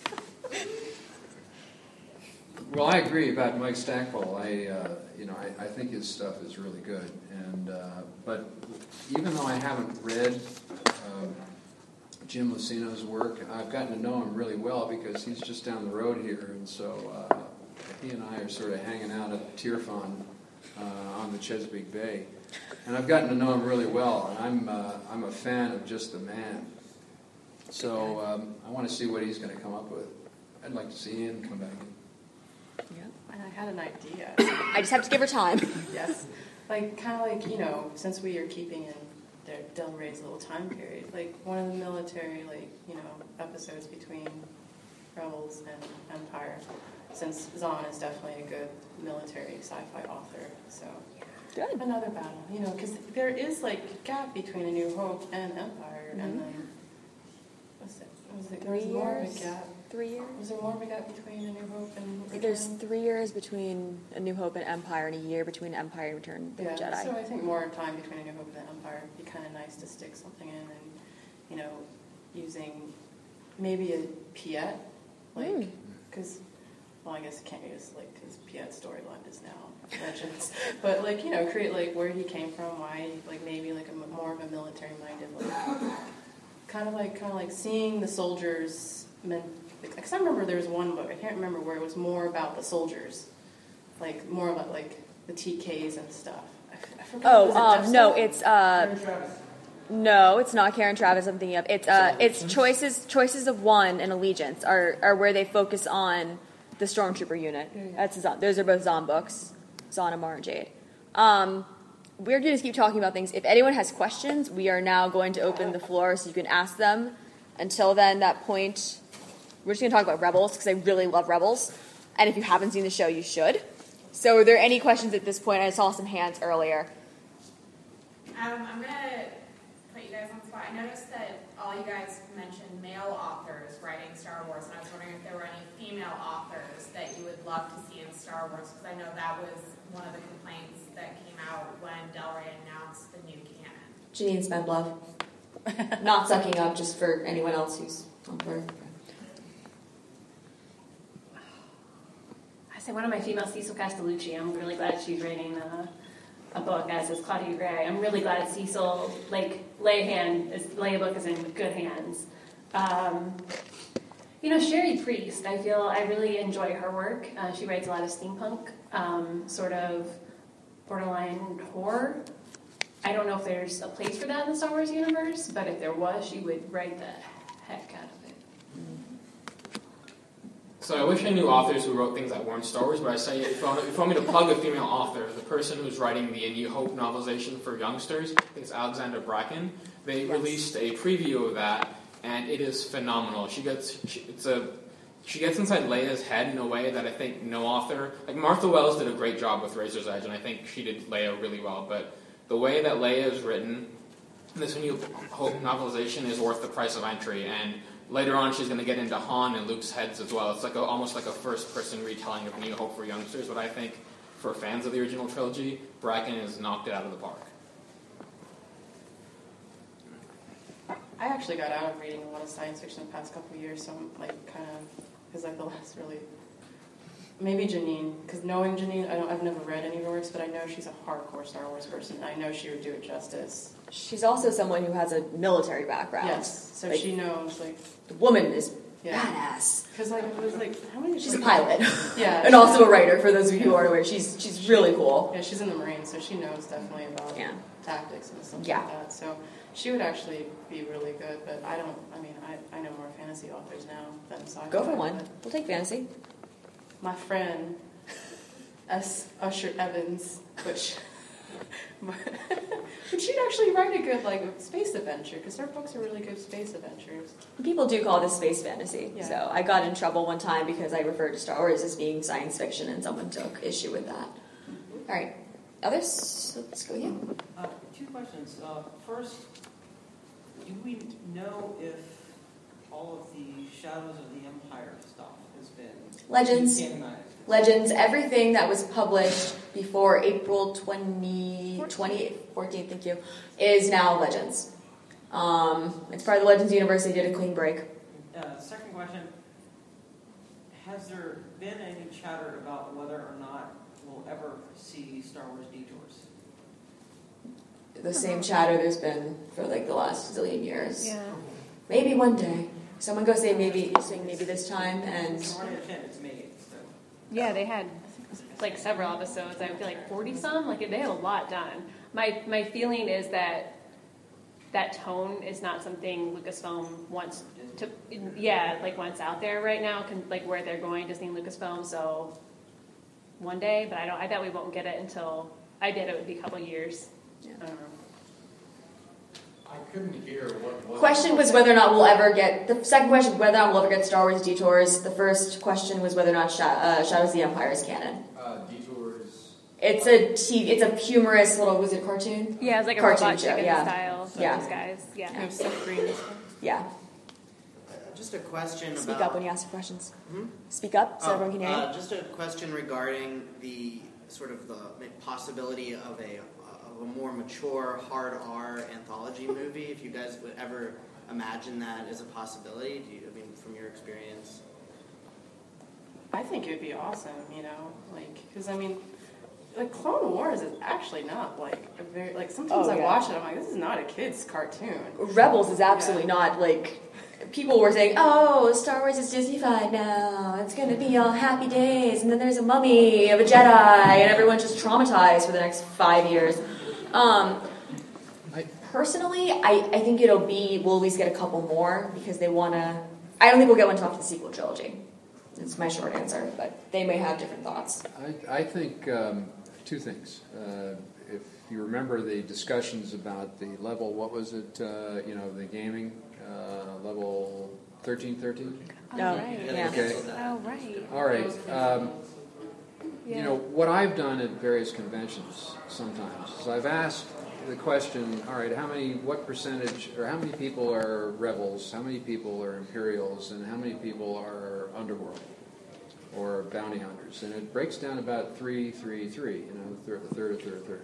Well, I agree about Mike Stackwell. I, uh, you know, I, I think his stuff is really good. And uh, but even though I haven't read uh, Jim Lucino's work, I've gotten to know him really well because he's just down the road here, and so uh, he and I are sort of hanging out at Tirfon uh, on the Chesapeake Bay, and I've gotten to know him really well. And I'm uh, I'm a fan of just the man. So um, I want to see what he's going to come up with. I'd like to see him come back in. Yeah, and I had an idea. I just have to give her time. Yes. Like, kind of like, you know, since we are keeping in their Del Rey's little time period, like, one of the military, like, you know, episodes between Rebels and Empire, since Zahn is definitely a good military sci-fi author, so. Good. Another battle, you know, because there is, like, a gap between A New Hope and Empire, mm-hmm. and then, what's it, was it, Three was more of years? a gap. Three years? Was there more of a gap between A New Hope and Return? There's three years between A New Hope and Empire, and a year between Empire and Return of the Yeah, Jedi. so I think more time between A New Hope and Empire would be kind of nice to stick something in, and you know, using maybe a Piet, like, because well, I guess it can't use like his Piet storyline is now Legends, but like you know, create like where he came from, why like maybe like a more of a military-minded, like kind of like kind of like seeing the soldiers. Because I remember there was one book I can't remember where it was more about the soldiers, like more about like the T Ks and stuff. I, I forgot. Oh, Was it um, Jeff no, Stone? it's uh, no, it's not Karen Travis. I'm thinking of it's uh, it's choices choices of one and Allegiance are are where they focus on the Stormtrooper unit. That's Zahn. Those are both Zahn books, Zahn and Mara Jade. Um, we're going to keep talking about things. If anyone has questions, we are now going to open the floor so you can ask them. Until then, that point, we're just going to talk about Rebels because I really love Rebels. And if you haven't seen the show, you should. So are there any questions at this point? I saw some hands earlier. Um, I'm going to put you guys on the spot. I noticed that all you guys mentioned male authors writing Star Wars, and I was wondering if there were any female authors that you would love to see in Star Wars, because I know that was one of the complaints that came out when Del Rey announced the new canon. Janine Spendlove. Not sucking up, just for anyone else who's on board. I say one of my female Cecil Castellucci. I'm really glad she's writing uh, a book, as is Claudia Gray. I'm really glad Cecil, like, Leia is Leia book is in good hands. Um, you know, Sherry Priest, I feel I really enjoy her work. Uh, she writes a lot of steampunk, um, sort of borderline horror. I don't know if there's a place for that in the Star Wars universe, but if there was, she would write the heck out of it. So I wish I knew authors who wrote things that weren't Star Wars, but I say if you want, if you want me to plug a female author, the person who's writing the A New Hope novelization for youngsters, I think it's Alexandra Bracken. They yes. released a preview of that, and it is phenomenal. She gets she, it's a she gets inside Leia's head in a way that I think no author, like Martha Wells did a great job with Razor's Edge, and I think she did Leia really well, but the way that Leia is written, this New Hope novelization is worth the price of entry, and later on she's going to get into Han and Luke's heads as well. It's like a, almost like a first-person retelling of New Hope for youngsters, but I think for fans of the original trilogy, Bracken has knocked it out of the park. I actually got out of reading a lot of science fiction the past couple of years, so I'm like kind of, because like the last really, maybe Janine, because knowing Janine, I don't, I've never read any of her works, but I know she's a hardcore Star Wars person, and I know she would do it justice. She's also someone who has a military background. Yes, so like, she knows, like... The woman is yeah. badass. Because, like, it was like, how many... She's a pilot. Yeah. And also a writer, for those of you who aren't aware. She's she's really cool. Yeah, she's in the Marines, so she knows definitely about yeah. tactics and stuff yeah. like that. So she would actually be really good, but I don't... I mean, I, I know more fantasy authors now than sci-fi. Go for one. We'll take fantasy. My friend... S. Usher Evans, which, but she'd actually write a good like space adventure because her books are really good space adventures. People do call this space fantasy, yeah. so I got in trouble one time because I referred to Star Wars as being science fiction, and someone took issue with that. Mm-hmm. All right, others, let's go. Yeah. Uh, two questions. Uh, first, do we know if all of the Shadows of the Empire stuff has been Legends? Canonized? Legends, everything that was published before April twentieth, fourteenth, thank you, is now Legends. Um, it's part of the Legends universe. They did a clean break. Uh, second question, has there been any chatter about whether or not we'll ever see Star Wars Detours? The same chatter there's been for like the last zillion years. Yeah. Maybe one day. Someone go say maybe, saying maybe this time, and... It's made. Yeah, they had like several episodes. I feel like forty some. Like they had a lot done. My my feeling is that that tone is not something Lucasfilm wants to. Yeah, like wants out there right now. Can, like where they're going, Disney and Lucasfilm. So one day, but I don't. I bet we won't get it until I did. It would be a couple years. Yeah. I don't know. I couldn't hear what was... Question was whether or not we'll ever get... The second question was whether or not we'll ever get Star Wars Detours. The first question was whether or not Sha- uh, Shadows of the Empire is canon. Uh, Detours... It's a t- it's a humorous little... Was it a cartoon? Yeah, it's like a cartoon robot show, chicken yeah. style. Yeah. Those guys. Yeah. Kind of Seth Green. Yeah. Just a question Speak about... up when you ask questions. Hmm? Speak up so oh, everyone can hear you. Uh, just a question regarding the sort of the possibility of a... of a more mature, hard R anthology movie, if you guys would ever imagine that as a possibility. Do you, I mean, from your experience? I think it'd be awesome, you know, like, because I mean, like Clone Wars is actually not like a very like sometimes Oh, I yeah. watch it, I'm like, this is not a kid's cartoon. Rebels is absolutely not like. People were saying, "Oh, Star Wars is Disney-fied now. It's going to be all happy days, and then there's a mummy of a Jedi, and everyone's just traumatized for the next five years." Um, I- personally, I, I think it'll be. We'll at least get a couple more because they want to. I don't think we'll get one until after the sequel trilogy. That's my short answer, but they may have different thoughts. I, I think um, two things. Uh, if you remember the discussions about the level, what was it? Uh, you know, the gaming. Uh, level thirteen thirteen? Oh, right. Yeah. Okay. Oh, right. All right. Um, you know, what I've done at various conventions sometimes is I've asked the question, all right, how many, what percentage, or how many people are rebels, how many people are Imperials, and how many people are Underworld or bounty hunters? And it breaks down about three, three, three, you know, a third, a third, a third, a third.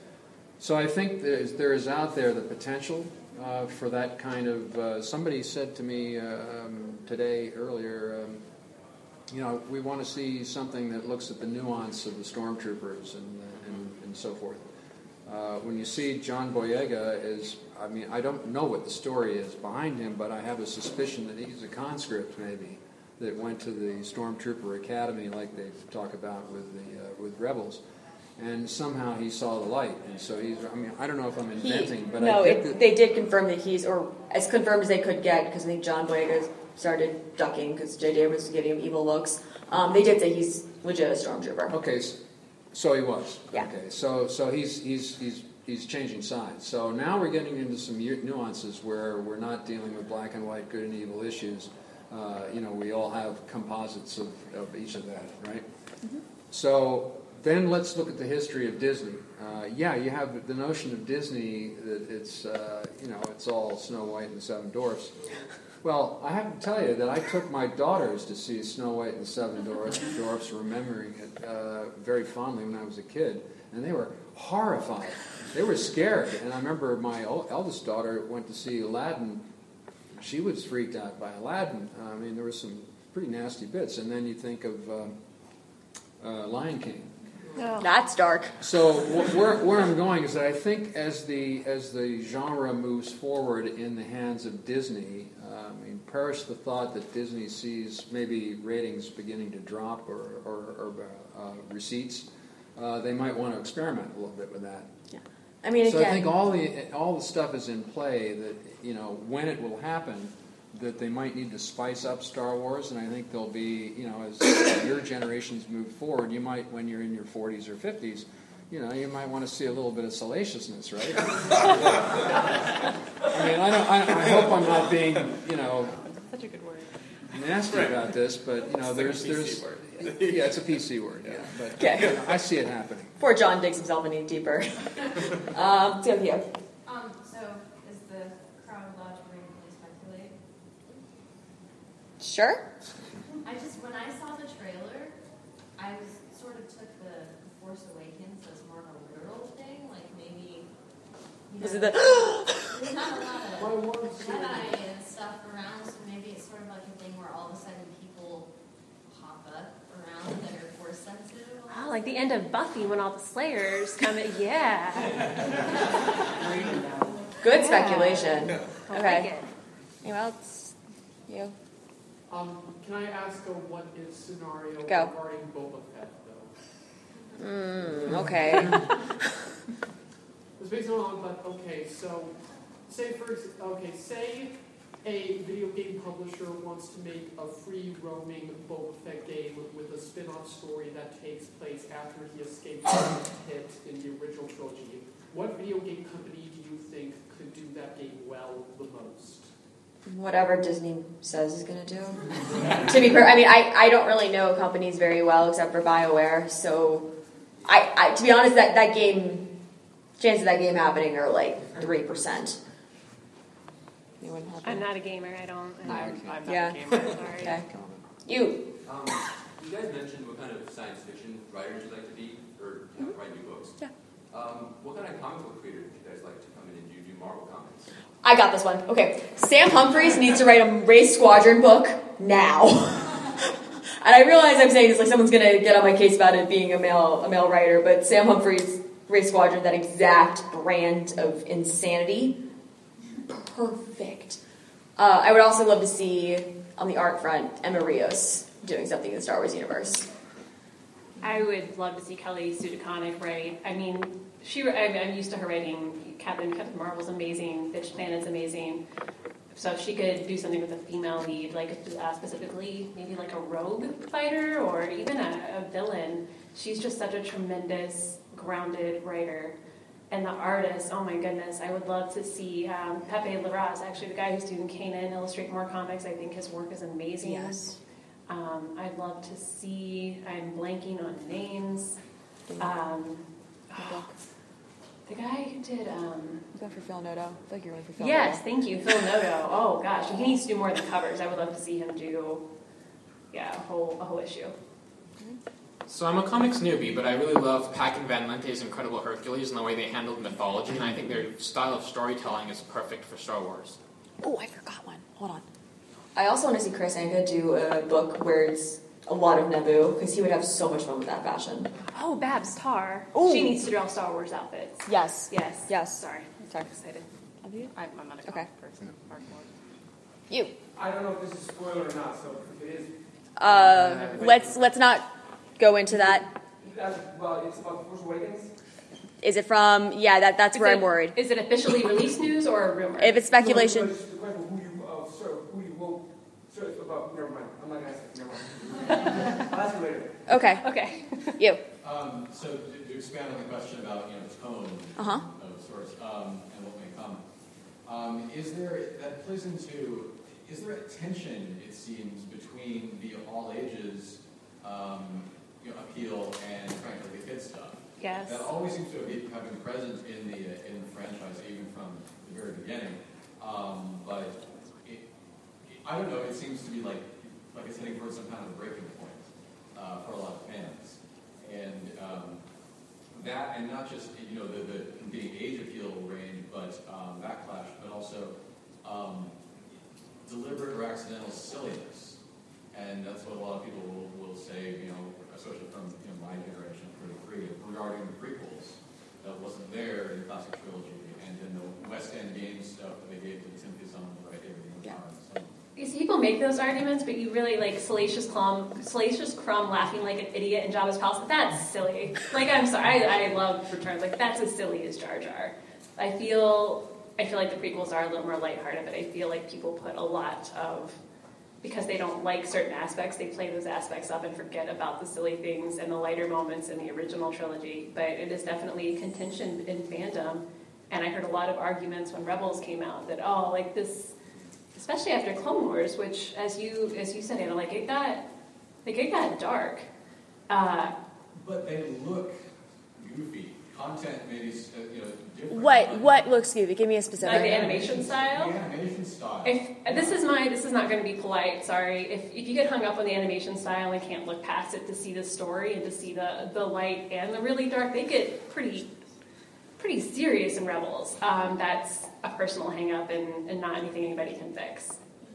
So I think there is, there is out there the potential Uh, for that kind of, uh, somebody said to me uh, um, today, earlier, um, you know, we want to see something that looks at the nuance of the stormtroopers and, uh, and, and so forth. Uh, when you see John Boyega is, I mean, I don't know what the story is behind him, but I have a suspicion that he's a conscript maybe that went to the Stormtrooper Academy like they talk about with the uh, with Rebels. And somehow he saw the light, and so he's. I mean, I don't know if I'm inventing, He, but no, I think it, that, they did confirm that he's, or as confirmed as they could get, because I think John Boyega started ducking because J J was giving him evil looks. Um, they did say he's legit a stormtrooper. okay, so, so he was. Yeah. Okay, so so he's he's he's he's changing sides. So now we're getting into some nuances where we're not dealing with black and white, good and evil issues. Uh, you know, we all have composites of, of each of that, right? Mm-hmm. So. Then let's look at the history of Disney. Uh, yeah, you have the notion of Disney that it's uh, you know it's all Snow White and the Seven Dwarfs. Well, I have to tell you that I took my daughters to see Snow White and the Seven Dwarfs, dwarfs remembering it uh, very fondly when I was a kid, and they were horrified. They were scared. And I remember my eldest daughter went to see Aladdin. She was freaked out by Aladdin. I mean, there were some pretty nasty bits. And then you think of uh, uh, Lion King. Oh. That's dark. So wh- where, where I'm going is that I think as the as the genre moves forward in the hands of Disney, uh, I mean, perish the thought that Disney sees maybe ratings beginning to drop or, or, or uh, receipts. Uh, they might want to experiment a little bit with that. Yeah. I mean, so again, I think all the all the stuff is in play that, you know, when it will happen, that they might need to spice up Star Wars, and I think there'll be, you know, as your generations move forward, you might, when you're in your forties or fifties, you know, you might want to see a little bit of salaciousness, right? I mean, I don't. I, I hope I'm not being, you know, Such a good word. nasty Right. about this, but you know, It's like a there's P C there's word. yeah, it's a P C word, yeah. But Okay. you know, I see it happening. Poor John digs himself any deeper. um, let's go here. Um, so is the crowd allowed to randomly speculate? Sure. I just, when I saw the trailer, I was sort of took the Force Awakens as more of a literal thing, like maybe, you know, Is it the there's not a lot of Jedi and stuff around, so maybe it's sort of like a thing where all of a sudden people pop up around that are Force sensitive. Oh, like the end of Buffy when all the Slayers come in. Yeah. good speculation? I Okay. like it. Anyone else? You. Um, can I ask a what if scenario Go. regarding Boba Fett, though? Mm, okay. It's based on, but okay, so say for ex- okay, say a video game publisher wants to make a free roaming Boba Fett game with a spin-off story that takes place after he escaped from the pit in the original trilogy. What video game company do you think could do that game well the most? Whatever Disney says is going to do. To be per- I mean, I, I don't really know companies very well except for BioWare, so I, I to be honest, that, that game, chances of that game happening are like three percent. Anyone have I'm not a gamer. I don't. I don't I'm not Yeah. a gamer. sorry. Okay. You. Um, you guys mentioned what kind of science fiction writers you'd like to be, or you know, write new books. Yeah. Um, what kind of comic book creators would you guys like to come in and do, do Marvel comics? I got this one. Okay. Sam Humphries needs to write a Race Squadron book now. And I realize I'm saying this like someone's gonna get on my case about it being a male a male writer, but Sam Humphries, Race Squadron, that exact brand of insanity, perfect. Uh, I would also love to see on the art front Emma Rios doing something in the Star Wars universe. I would love to see Kelly Sue DeConnick write. I mean, she. I, I'm used to her writing. Captain Captain Marvel's amazing. Bitch Planet's amazing. So if she could do something with a female lead, like uh, specifically maybe like a rogue fighter or even a, a villain, she's just such a tremendous, grounded writer. And the artist, oh my goodness, I would love to see um, Pepe Larraz, actually the guy who's doing Kanan, illustrate more comics. I think his work is amazing. Yes. Um, I'd love to see, I'm blanking on names. Um, oh, the guy who did... Um, you going for Phil Noto? I feel like you're going for Phil Yes, Noto. thank you, Phil Noto. Oh gosh, he needs to do more than covers. I would love to see him do, yeah, a whole, a whole issue. So I'm a comics newbie, but I really love Pack and Van Lente's Incredible Hercules and the way they handled mythology, and I think their style of storytelling is perfect for Star Wars. Oh, I forgot one. Hold on. I also want to see Chris Anka do a book where it's a lot of Naboo, because he would have so much fun with that fashion. Oh, Babs Tarr. Ooh. She needs to draw Star Wars outfits. Yes. Yes. Yes. Sorry. I'm Sorry. excited. I, I'm not a Okay. comic person. Mark Ward. You. I don't know if this is a spoiler or not, so if it is, Uh, let's let's not go into that. that's, well, it's about The Force Awakens. Is it from? Yeah, that that's Is where it- I'm worried. Is it officially released news or a rumor? If it's speculation, No, no, no, it's the question of who you, uh, sir, who you will, sir, it's about, never mind. I'm not going to ask it. Never mind. I'll ask you later. okay. Okay. You. Um, so to, to expand on the question about, you know, tone Uh-huh. of sorts, um, and what may come, um, is there, that plays into, is there a tension, it seems, between the all ages um, you know, appeal and, frankly, the kid stuff? Yes. That always seems to have been have been present in the uh, in the franchise, even from the very beginning. Um, but it, it, I don't know. It seems to be like like it's heading towards some kind of a breaking point uh, for a lot of fans, and um, that, and not just you know the the competing age appeal range, but um, backlash, but also um, deliberate or accidental silliness, and that's what a lot of people will, will say. You know, especially from you know, my generation. Regarding the prequels that wasn't there in the classic trilogy, and in the West End Games stuff that they gave to the Timothy Zahn, right? Everything was yeah. So. You see, people make those arguments, but you really like Salacious Crumb, Salacious Crumb laughing like an idiot in Jabba's palace. That's silly. Like, I'm sorry, I, I love Returns. Like, that's as silly as Jar Jar. I feel, I feel like the prequels are a little more lighthearted, but I feel like people put a lot of. Because they don't like certain aspects, they play those aspects up and forget about the silly things and the lighter moments in the original trilogy. But it is definitely contention in fandom. And I heard a lot of arguments when Rebels came out that, oh, like this, especially after Clone Wars, which, as you as you said, Anna, like it got, like it got dark. Uh, but they look goofy. Content maybe, uh, you know, different. What what looks goofy? Give me a specific. Like the animation style. The animation style. If this is my, this is not going to be polite. Sorry. If if you get hung up on the animation style and can't look past it to see the story and to see the the light and the really dark, they get pretty pretty serious in Rebels. Um, that's a personal hang up and, and not anything anybody can fix.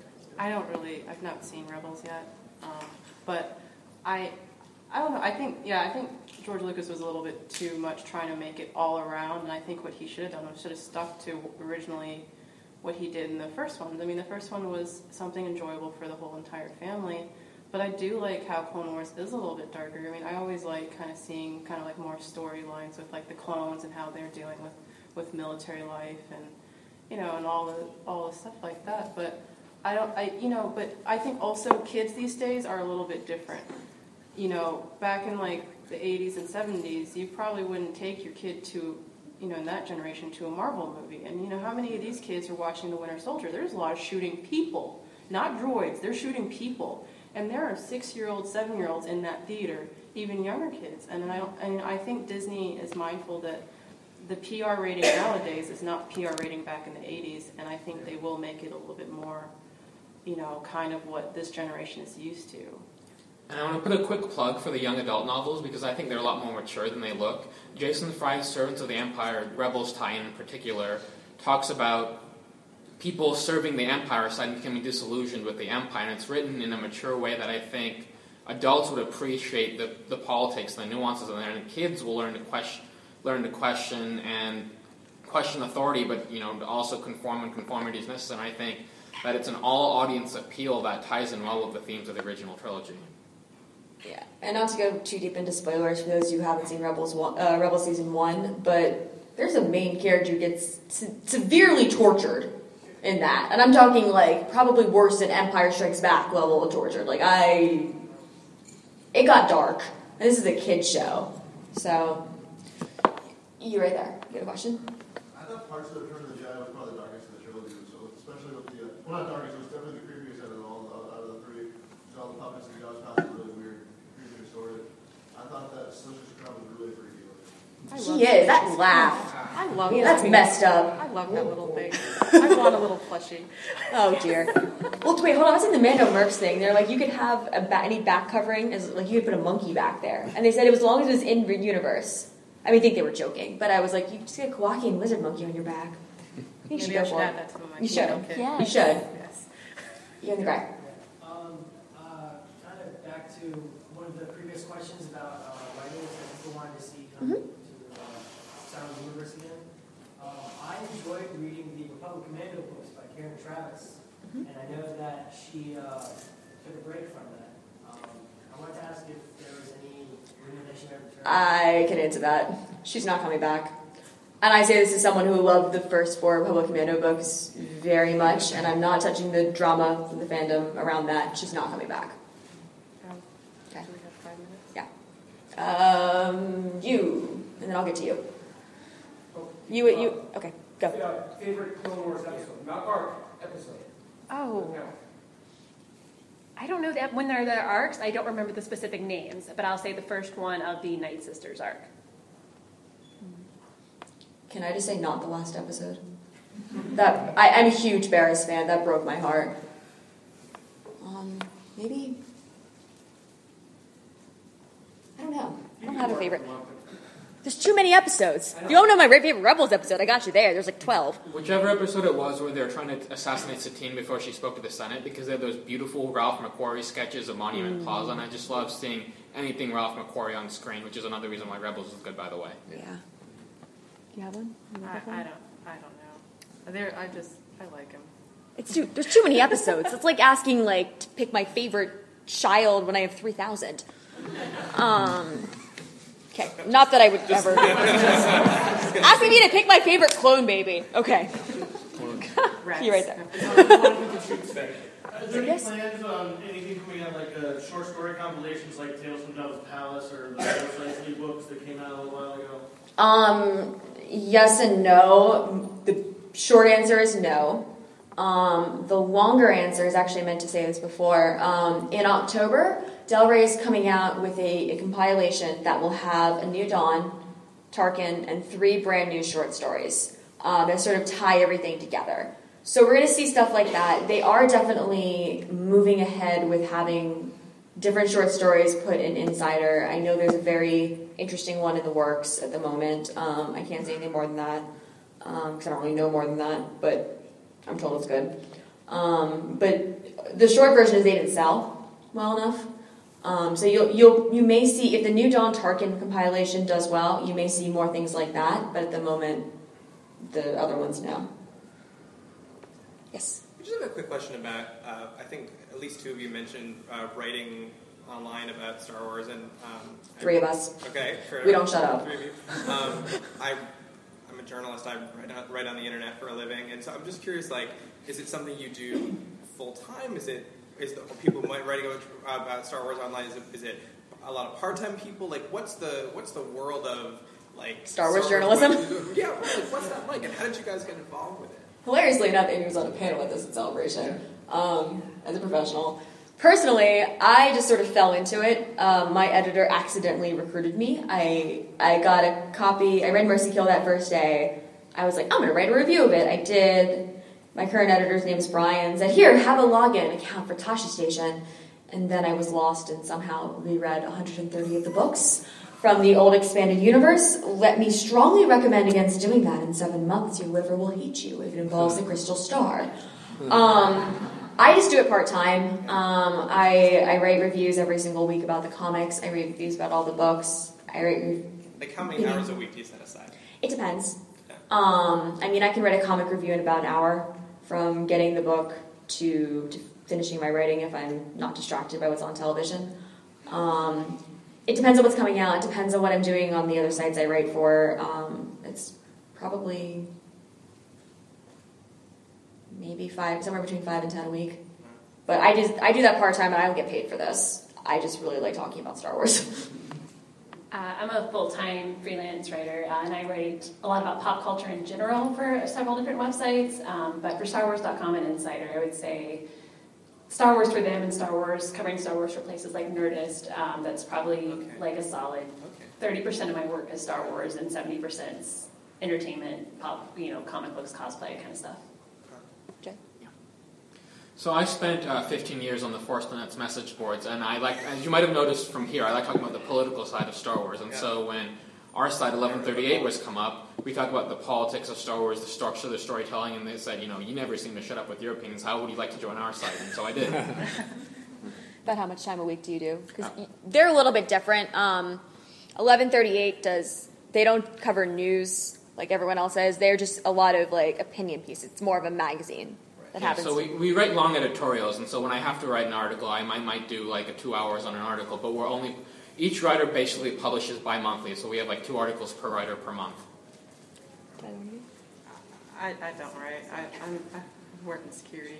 I don't really, I've not seen Rebels yet, um, but I, I don't know, I think, yeah, I think George Lucas was a little bit too much trying to make it all around, and I think what he should have done was should have stuck to originally what he did in the first one. I mean, the first one was something enjoyable for the whole entire family, but I do like how Clone Wars is a little bit darker. I mean, I always like kind of seeing kind of like more storylines with like the clones and how they're dealing with, with military life and, you know, and all the all the stuff like that, but I don't, I, you know, but I think also kids these days are a little bit different. You know, back in like the eighties and seventies, you probably wouldn't take your kid to, you know, in that generation to a Marvel movie. And you know, how many of these kids are watching The Winter Soldier? There's a lot of shooting people, not droids. They're shooting people. And there are six-year-olds, seven-year-olds in that theater, even younger kids. And I don't, and I think Disney is mindful that the P R rating nowadays is not P R rating back in the eighties, and I think they will make it a little bit more, you know, kind of what this generation is used to. And I want to put a quick plug for the young adult novels because I think they're a lot more mature than they look. Jason Fry's Servants of the Empire, Rebels tie-in in particular, talks about people serving the Empire side and becoming disillusioned with the Empire, and it's written in a mature way that I think adults would appreciate the, the politics, the nuances in there, and kids will learn to question, learn to question and question authority, but you know, to also conform when conformity is necessary. And I think that it's an all-audience appeal that ties in well with the themes of the original trilogy. Yeah, and not to go too deep into spoilers for those who haven't seen Rebels one, uh, Rebel Season one, but there's a main character who gets se- severely tortured in that. And I'm talking, like, probably worse than Empire Strikes Back level of torture. Like, I... It got dark. And this is a kid's show. So, you right there. You got a question? I thought parts of Return of the Jedi was probably the darkest of the trilogy, so especially with the... Uh, well, not darkest, it was definitely the creepiest out of all, out of the three. So all the puppets and Jaws past were really weird, creepy and distorted. I thought that Slytherin Crown was really freaky. He is. That laugh. I love yeah, that. That's messed up. I love that little thing. I want a little plushie. Oh, dear. Well, wait, hold on. I was in the Mando Mercs thing. They're like, you could have a ba- any back covering, as like you could put a monkey back there. And they said it was as long as it was in universe. I mean, I think they were joking, but I was like, you just get a Kowakian lizard monkey on your back. You should Maybe go I should for add it. that to my You should. kit. Yeah. You should. Yes. You in the gray. Um, uh, kind of back to one of the previous questions about uh, writing that people wanted to see come Mm-hmm. to uh, Star Wars Universe again. Um, I enjoyed reading the Republic Commando books by Karen Travis, Mm-hmm. and I know that she uh, took a break from that. Um, I wanted to ask if there was any rumor that she ever returned. I can answer that. She's not coming back. And I say this as someone who loved the first four Republic Commando books very much, and I'm not touching the drama from the fandom around that. She's not coming back. Um, Okay. Do we have five minutes? Yeah. Um, you, and then I'll get to you. You, you, okay, go. Uh, favorite Clone Wars episode? Not arc, episode. Oh. No. I don't know that when they're the arcs, I don't remember the specific names, but I'll say the first one of the Night Sisters arc. Can I just say not the last episode? That I, I'm a huge Barris fan. That broke my heart. Um, maybe. I don't know. I don't have a favorite. There's too many episodes. If you don't know my favorite Rebels episode, I got you there. There's like twelve. Whichever episode it was where they were trying to assassinate Satine before she spoke to the Senate, because they have those beautiful Ralph McQuarrie sketches of Monument Mm. Plaza, and I just love seeing anything Ralph McQuarrie on screen, which is another reason why Rebels is good, by the way. Yeah. You have one? You I, have one? I don't. I don't know. There. I just. I like him. It's too. There's too many episodes. It's like asking like to pick my favorite child when I have three thousand. Um. Okay. Not that I would ever. Asking me to pick my favorite clone baby. Okay. You right there. Is there any plans on anything coming out, like uh, short story compilations like Tales from Jabba's Palace or the Precisely books that came out a little while ago? Um. Yes and no. The short answer is no. Um, the longer answer is actually meant to say this before. Um, in October, Del Rey is coming out with a, a compilation that will have A New Dawn, Tarkin, and three brand new short stories um, that sort of tie everything together. So we're going to see stuff like that. They are definitely moving ahead with having different short stories put in Insider. I know there's a very interesting one in the works at the moment. Um, I can't say anything more than that because um, I don't really know more than that, but I'm told it's good. Um, but the short version is they didn't sell well enough. Um, so you'll, you'll, you may see, if the New Dawn Tarkin compilation does well, you may see more things like that, but at the moment, the other ones, no. Yes? I just have a quick question about, uh, I think at least two of you mentioned uh, writing online about Star Wars, and... Um, Three of us. Okay. Fair we enough. don't shut up. Three of you. Um, I, I'm a journalist, I write on, write on the internet for a living, and so I'm just curious, like, is it something you do full-time? Is it, is the people writing about, about Star Wars online, is it, is it a lot of part-time people? Like, what's the, what's the world of, like... Star Wars journalism? Yeah, like, what's that like, and how did you guys get involved with it? Hilariously enough, Amy was on a panel with us at Celebration um, as a professional. Personally, I just sort of fell into it. Um, my editor accidentally recruited me. I I got a copy. I read Mercy Kill that first day. I was like, I'm going to write a review of it. I did. My current editor's name is Brian. Said, here, have a login account for Tashi Station. And then I was lost and somehow reread one hundred thirty of the books from the old expanded universe. Let me strongly recommend against doing that. In seven months, your liver will hate you if it involves the crystal star. Um, I just do it part-time. Um, I, I write reviews every single week about the comics. I write reviews about all the books. I write... Re- Like, how many hours a week do you set aside? It depends. Um, I mean, I can write a comic review in about an hour from getting the book to, to finishing my writing if I'm not distracted by what's on television. Um, it depends on what's coming out. It depends on what I'm doing on the other sites I write for. Um, it's probably maybe five, somewhere between five and ten a week. But I just I do that part time and I don't get paid for this. I just really like talking about Star Wars. Uh, I'm a full-time freelance writer, uh, and I write a lot about pop culture in general for several different websites. Um, but for Star Wars dot com and Insider, I would say Star Wars for them and Star Wars, covering Star Wars for places like Nerdist. Um, that's probably okay. like a solid thirty percent of my work is Star Wars, and seventy percent is entertainment, pop, you know, comic books, cosplay, kind of stuff. So I spent uh, fifteen years on the Force Planets message boards, and I like, as you might have noticed from here, I like talking about the political side of Star Wars. And yeah. so when our site eleven thirty-eight was come up, we talked about the politics of Star Wars, the structure, the storytelling, and they said, you know, you never seem to shut up with your opinions. How would you like to join our site? And so I did. About how much time a week do you do? Because oh. they're a little bit different. Um, eleven thirty-eight does, they don't cover news like everyone else does. They're just a lot of like opinion pieces. It's more of a magazine. Yeah, so we, we write long editorials, and so when I have to write an article, I might, might do like a two hours on an article, but we're only, each writer basically publishes bi-monthly, so we have like two articles per writer per month. I, I don't write. I, I'm, I work in security.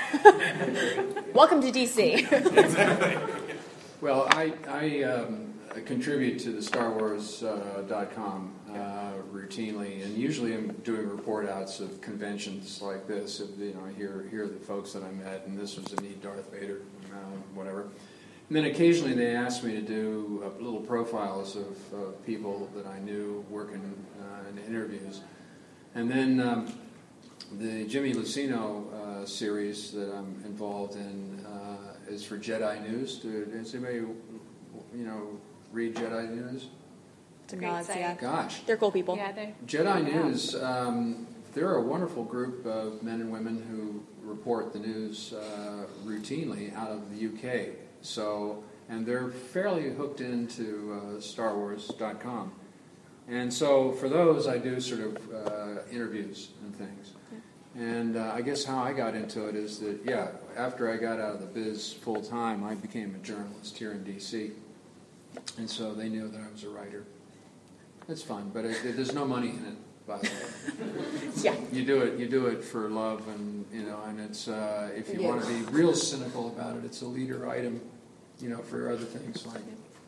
Welcome to D C. Exactly. Well, I, I um, contribute to the Star Wars dot com uh, routinely, and usually I'm doing report outs of conventions like this. Of, you know, I hear hear the folks that I met, and this was a neat Darth Vader, uh, whatever. And then occasionally they asked me to do uh, little profiles of uh, people that I knew working uh, in interviews. And then um, the Jimmy Lucino uh, series that I'm involved in uh, is for Jedi News. Does anybody, you know, read Jedi News? It's a great site. Yeah. Gosh. They're cool people. Yeah, they're Jedi News, um, they're a wonderful group of men and women who report the news uh, routinely out of the U K. So, and they're fairly hooked into uh, Star Wars dot com. And so for those, I do sort of uh, interviews and things. And uh, I guess how I got into it is that, yeah, after I got out of the biz full time, I became a journalist here in D C. And so they knew that I was a writer. It's fun, but it, it, there's no money in it, by the way. Yeah. You do it. You do it for love, and you know, and it's uh, if you Yeah. want to be real cynical about it, it's a leader item, you know, for other things like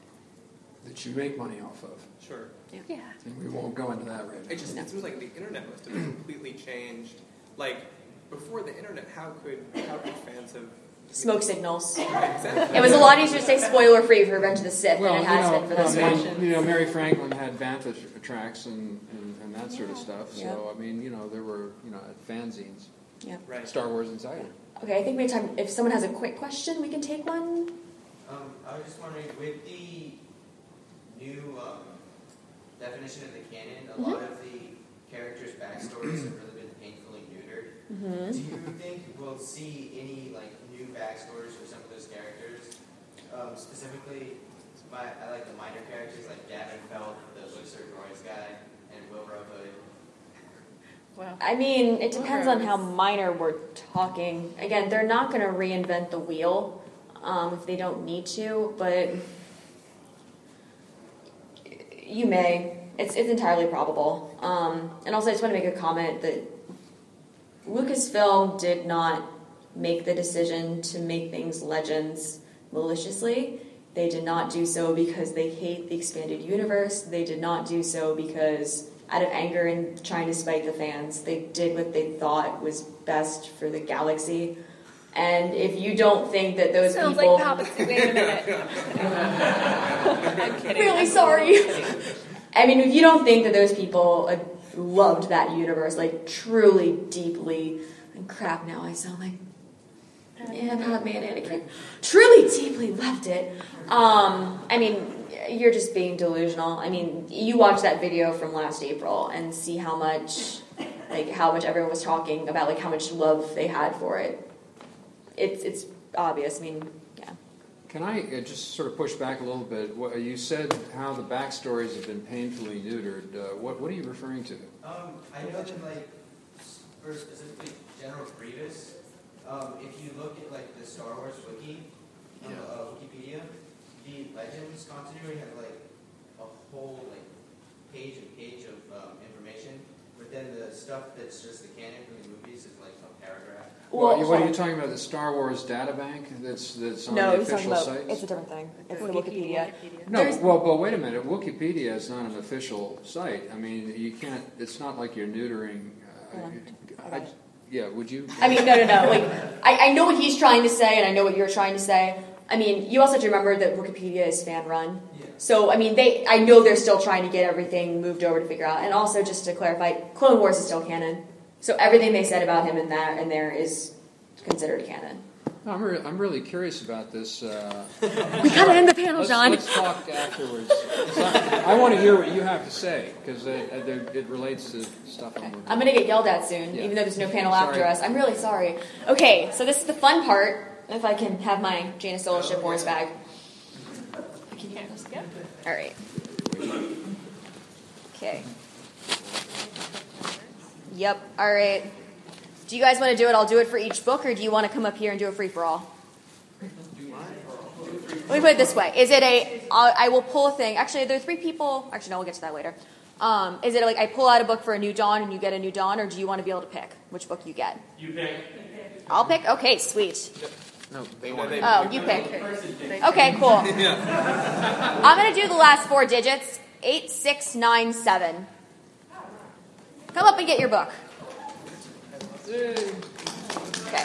that you make money off of. Sure. Yeah. And we won't go into that right now. It just it seems like the internet must have completely changed. Like before the internet, how could how could fans have Smoke signals. Exactly. It was a lot easier to say spoiler free for Revenge of the Sith Well, than it you has know, been for this well, one. and, you know, Mary Franklin had bantha tracks and, and, and that sort of stuff. So, Yeah. I mean, you know, there were, you know, fanzines. Yeah. Right. Star Wars Insider. Okay, I think we have time. If someone has a quick question, we can take one. Um, I was just wondering, with the new um, definition of the canon, a Mhm. lot of the characters' backstories have really been painfully neutered. Mhm. Do you think we'll see any like new backstories for some of those characters? Um, specifically, my, I like the minor characters like Gavin Felt, the Luxor Droids guy, and Wilbur Hood. Well, I mean, it depends on how minor we're talking. Again, they're not going to reinvent the wheel um, if they don't need to, but you may. It's it's entirely probable. Um, and also, I just want to make a comment that Lucasfilm did not make the decision to make things legends maliciously. They did not do so because they hate the expanded universe. They did not do so because out of anger and trying to spite the fans. They did what they thought was best for the galaxy. And if you don't think that those Sounds people... like Papa. Wait a minute. I'm kidding. Really I'm sorry. kidding. I mean, if you don't think that those people uh, loved that universe, like, truly, deeply... And crap, now I sound like... Yeah, not man, Anakin. Truly, deeply loved it. Um, I mean, you're just being delusional. I mean, you watch that video from last April and see how much, like, how much everyone was talking about, like, how much love they had for it. it's it's obvious. I mean, yeah. Can I uh, just sort of push back a little bit? What, you said how the backstories have been painfully neutered. Uh, what what are you referring to? Um, I know that, like, for specifically General Grievous, um, if you look at, like, the Star Wars wiki, um, Yeah. uh, Wikipedia, the Legends continuity has, like, a whole, like, page and page of um, information, but then the stuff that's just the canon from the movies is, like, a paragraph. Well, what are you talking about? The Star Wars data bank that's that's on No, the he's talking official about site? it's a different thing. It's the Wikipedia. No, There's- well, but wait a minute. Wikipedia is not an official site. I mean, you can't. It's not like you're neutering. Uh, I, yeah, would you? I mean, no, no, no. Like, I, I know what he's trying to say, and I know what you're trying to say. I mean, you also have to remember that Wikipedia is fan run. Yeah. So, I mean, they. I know they're still trying to get everything moved over to figure out. And also, just to clarify, Clone Wars is still canon. So everything they said about him in that and there is considered canon. No, I'm, re- I'm really curious about this. Uh, We gotta end the panel, let's, John. Let's talk afterwards. I, I want to hear what you have to say because it, it, it relates to stuff I'm looking I'm going to get yelled at soon, Yeah. even though there's no panel Sorry. after us. I'm really sorry. Okay, so this is the fun part. If I can have my Jaina Solo Ship Wars bag. Can you get this? Yeah. All right. Okay. Yep. All right. Do you guys want to do it? I'll do it for each book, or do you want to come up here and do a free for all? Let me put it this way: Is it a? I'll, I will pull a thing. Actually, there are three people. Actually, no, we'll get to that later. Um, is it like I pull out a book for a New Dawn and you get a New Dawn, or do you want to be able to pick which book you get? You pick. I'll pick. Okay, sweet. No, they want it. Oh, you pick. Okay, cool. Yeah. I'm gonna do the last four digits: eight, six, nine, seven. Come up and get your book. Okay.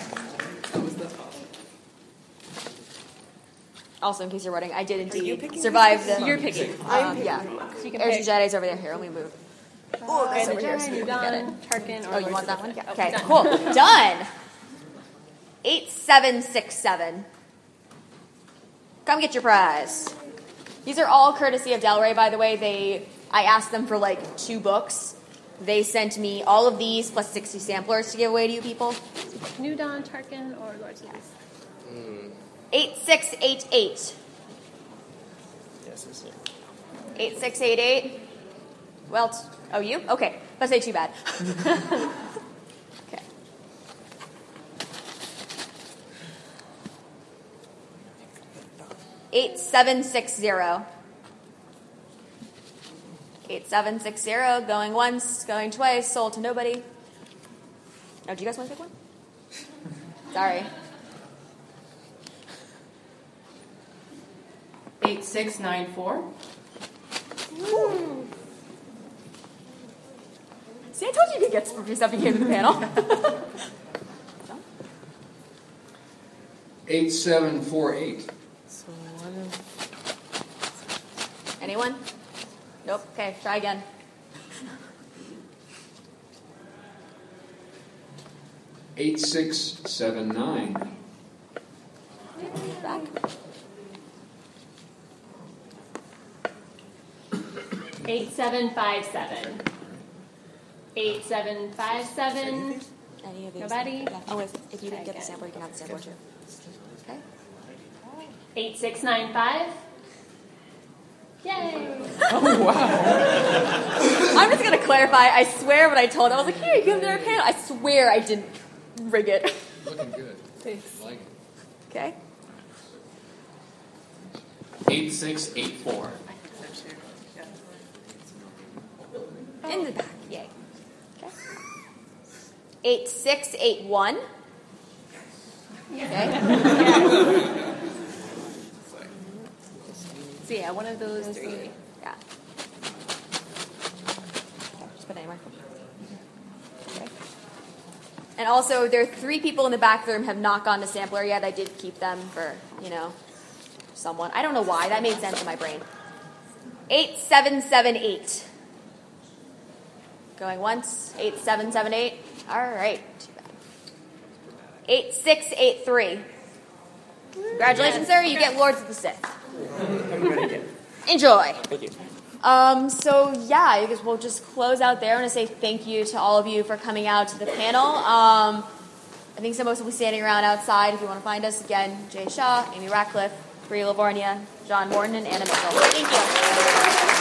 Also, in case you're wondering, I did indeed survive the. You're picking. Um, I'm yeah. picking. So you can There's pick. your Jedi's over there. Here, let me move. Oh, that's over here. So you New can get it. Dawn, Tarkin, or Oh, you Lords want that of one? the- Yeah. Oh, Okay, done. cool. Done. Eight, seven, six, seven. Come get your prize. These are all courtesy of Del Rey, by the way. They, I asked them for like two books. They sent me all of these plus sixty samplers to give away to you people. New Dawn, Tarkin, or Lords of the Eight, six, eight, eight. Yes, it's it. Eight, six, eight, eight. Well, t- oh, you? Okay. Let's say too bad. Okay. Eight, seven, six, zero. Eight, seven, six, zero. Going once, going twice, sold to nobody. Oh, do you guys want to pick one? Sorry. Eight six nine four. Woo. See, I told you you could get spooky stuff if you came to the panel. Eight seven four eight. Anyone? Nope. Okay, try again. Eight six seven nine. Back. Eight seven five seven. Eight seven five seven. Any of these? Nobody. Yeah. Oh, if, if you didn't Try get the again. sampler, you can have the sampler too. Okay. Eight six nine five. Yay! Oh wow! I'm just gonna clarify. I swear, what I told them, I was like, "Here, you give them their panel." I swear, I didn't rig it. Looking good. Thanks. Like it. Okay. Eight six eight four. In the back. Yay. Okay. Eight six eight one. Okay. So yeah, one of those three. Yeah. Okay, just put it anywhere. Okay. And also, there are three people in the back room have not gone to sampler yet. I did keep them for, you know, someone. I don't know why. That made sense in my brain. Eight seven seven eight. Going once. Eight seven seven eight. All right. Too bad. Eight six eight three. Congratulations, sir. You get Lords of the Sith. Enjoy. Thank you. Um, so yeah, I guess we'll just close out there. I want to say thank you to all of you for coming out to the panel. Um, I think some of us will be standing around outside if you want to find us. Again, Jay Shaw, Amy Ratcliffe, Bria Livornia, John Morton, and Anna Mitchell. Thank you.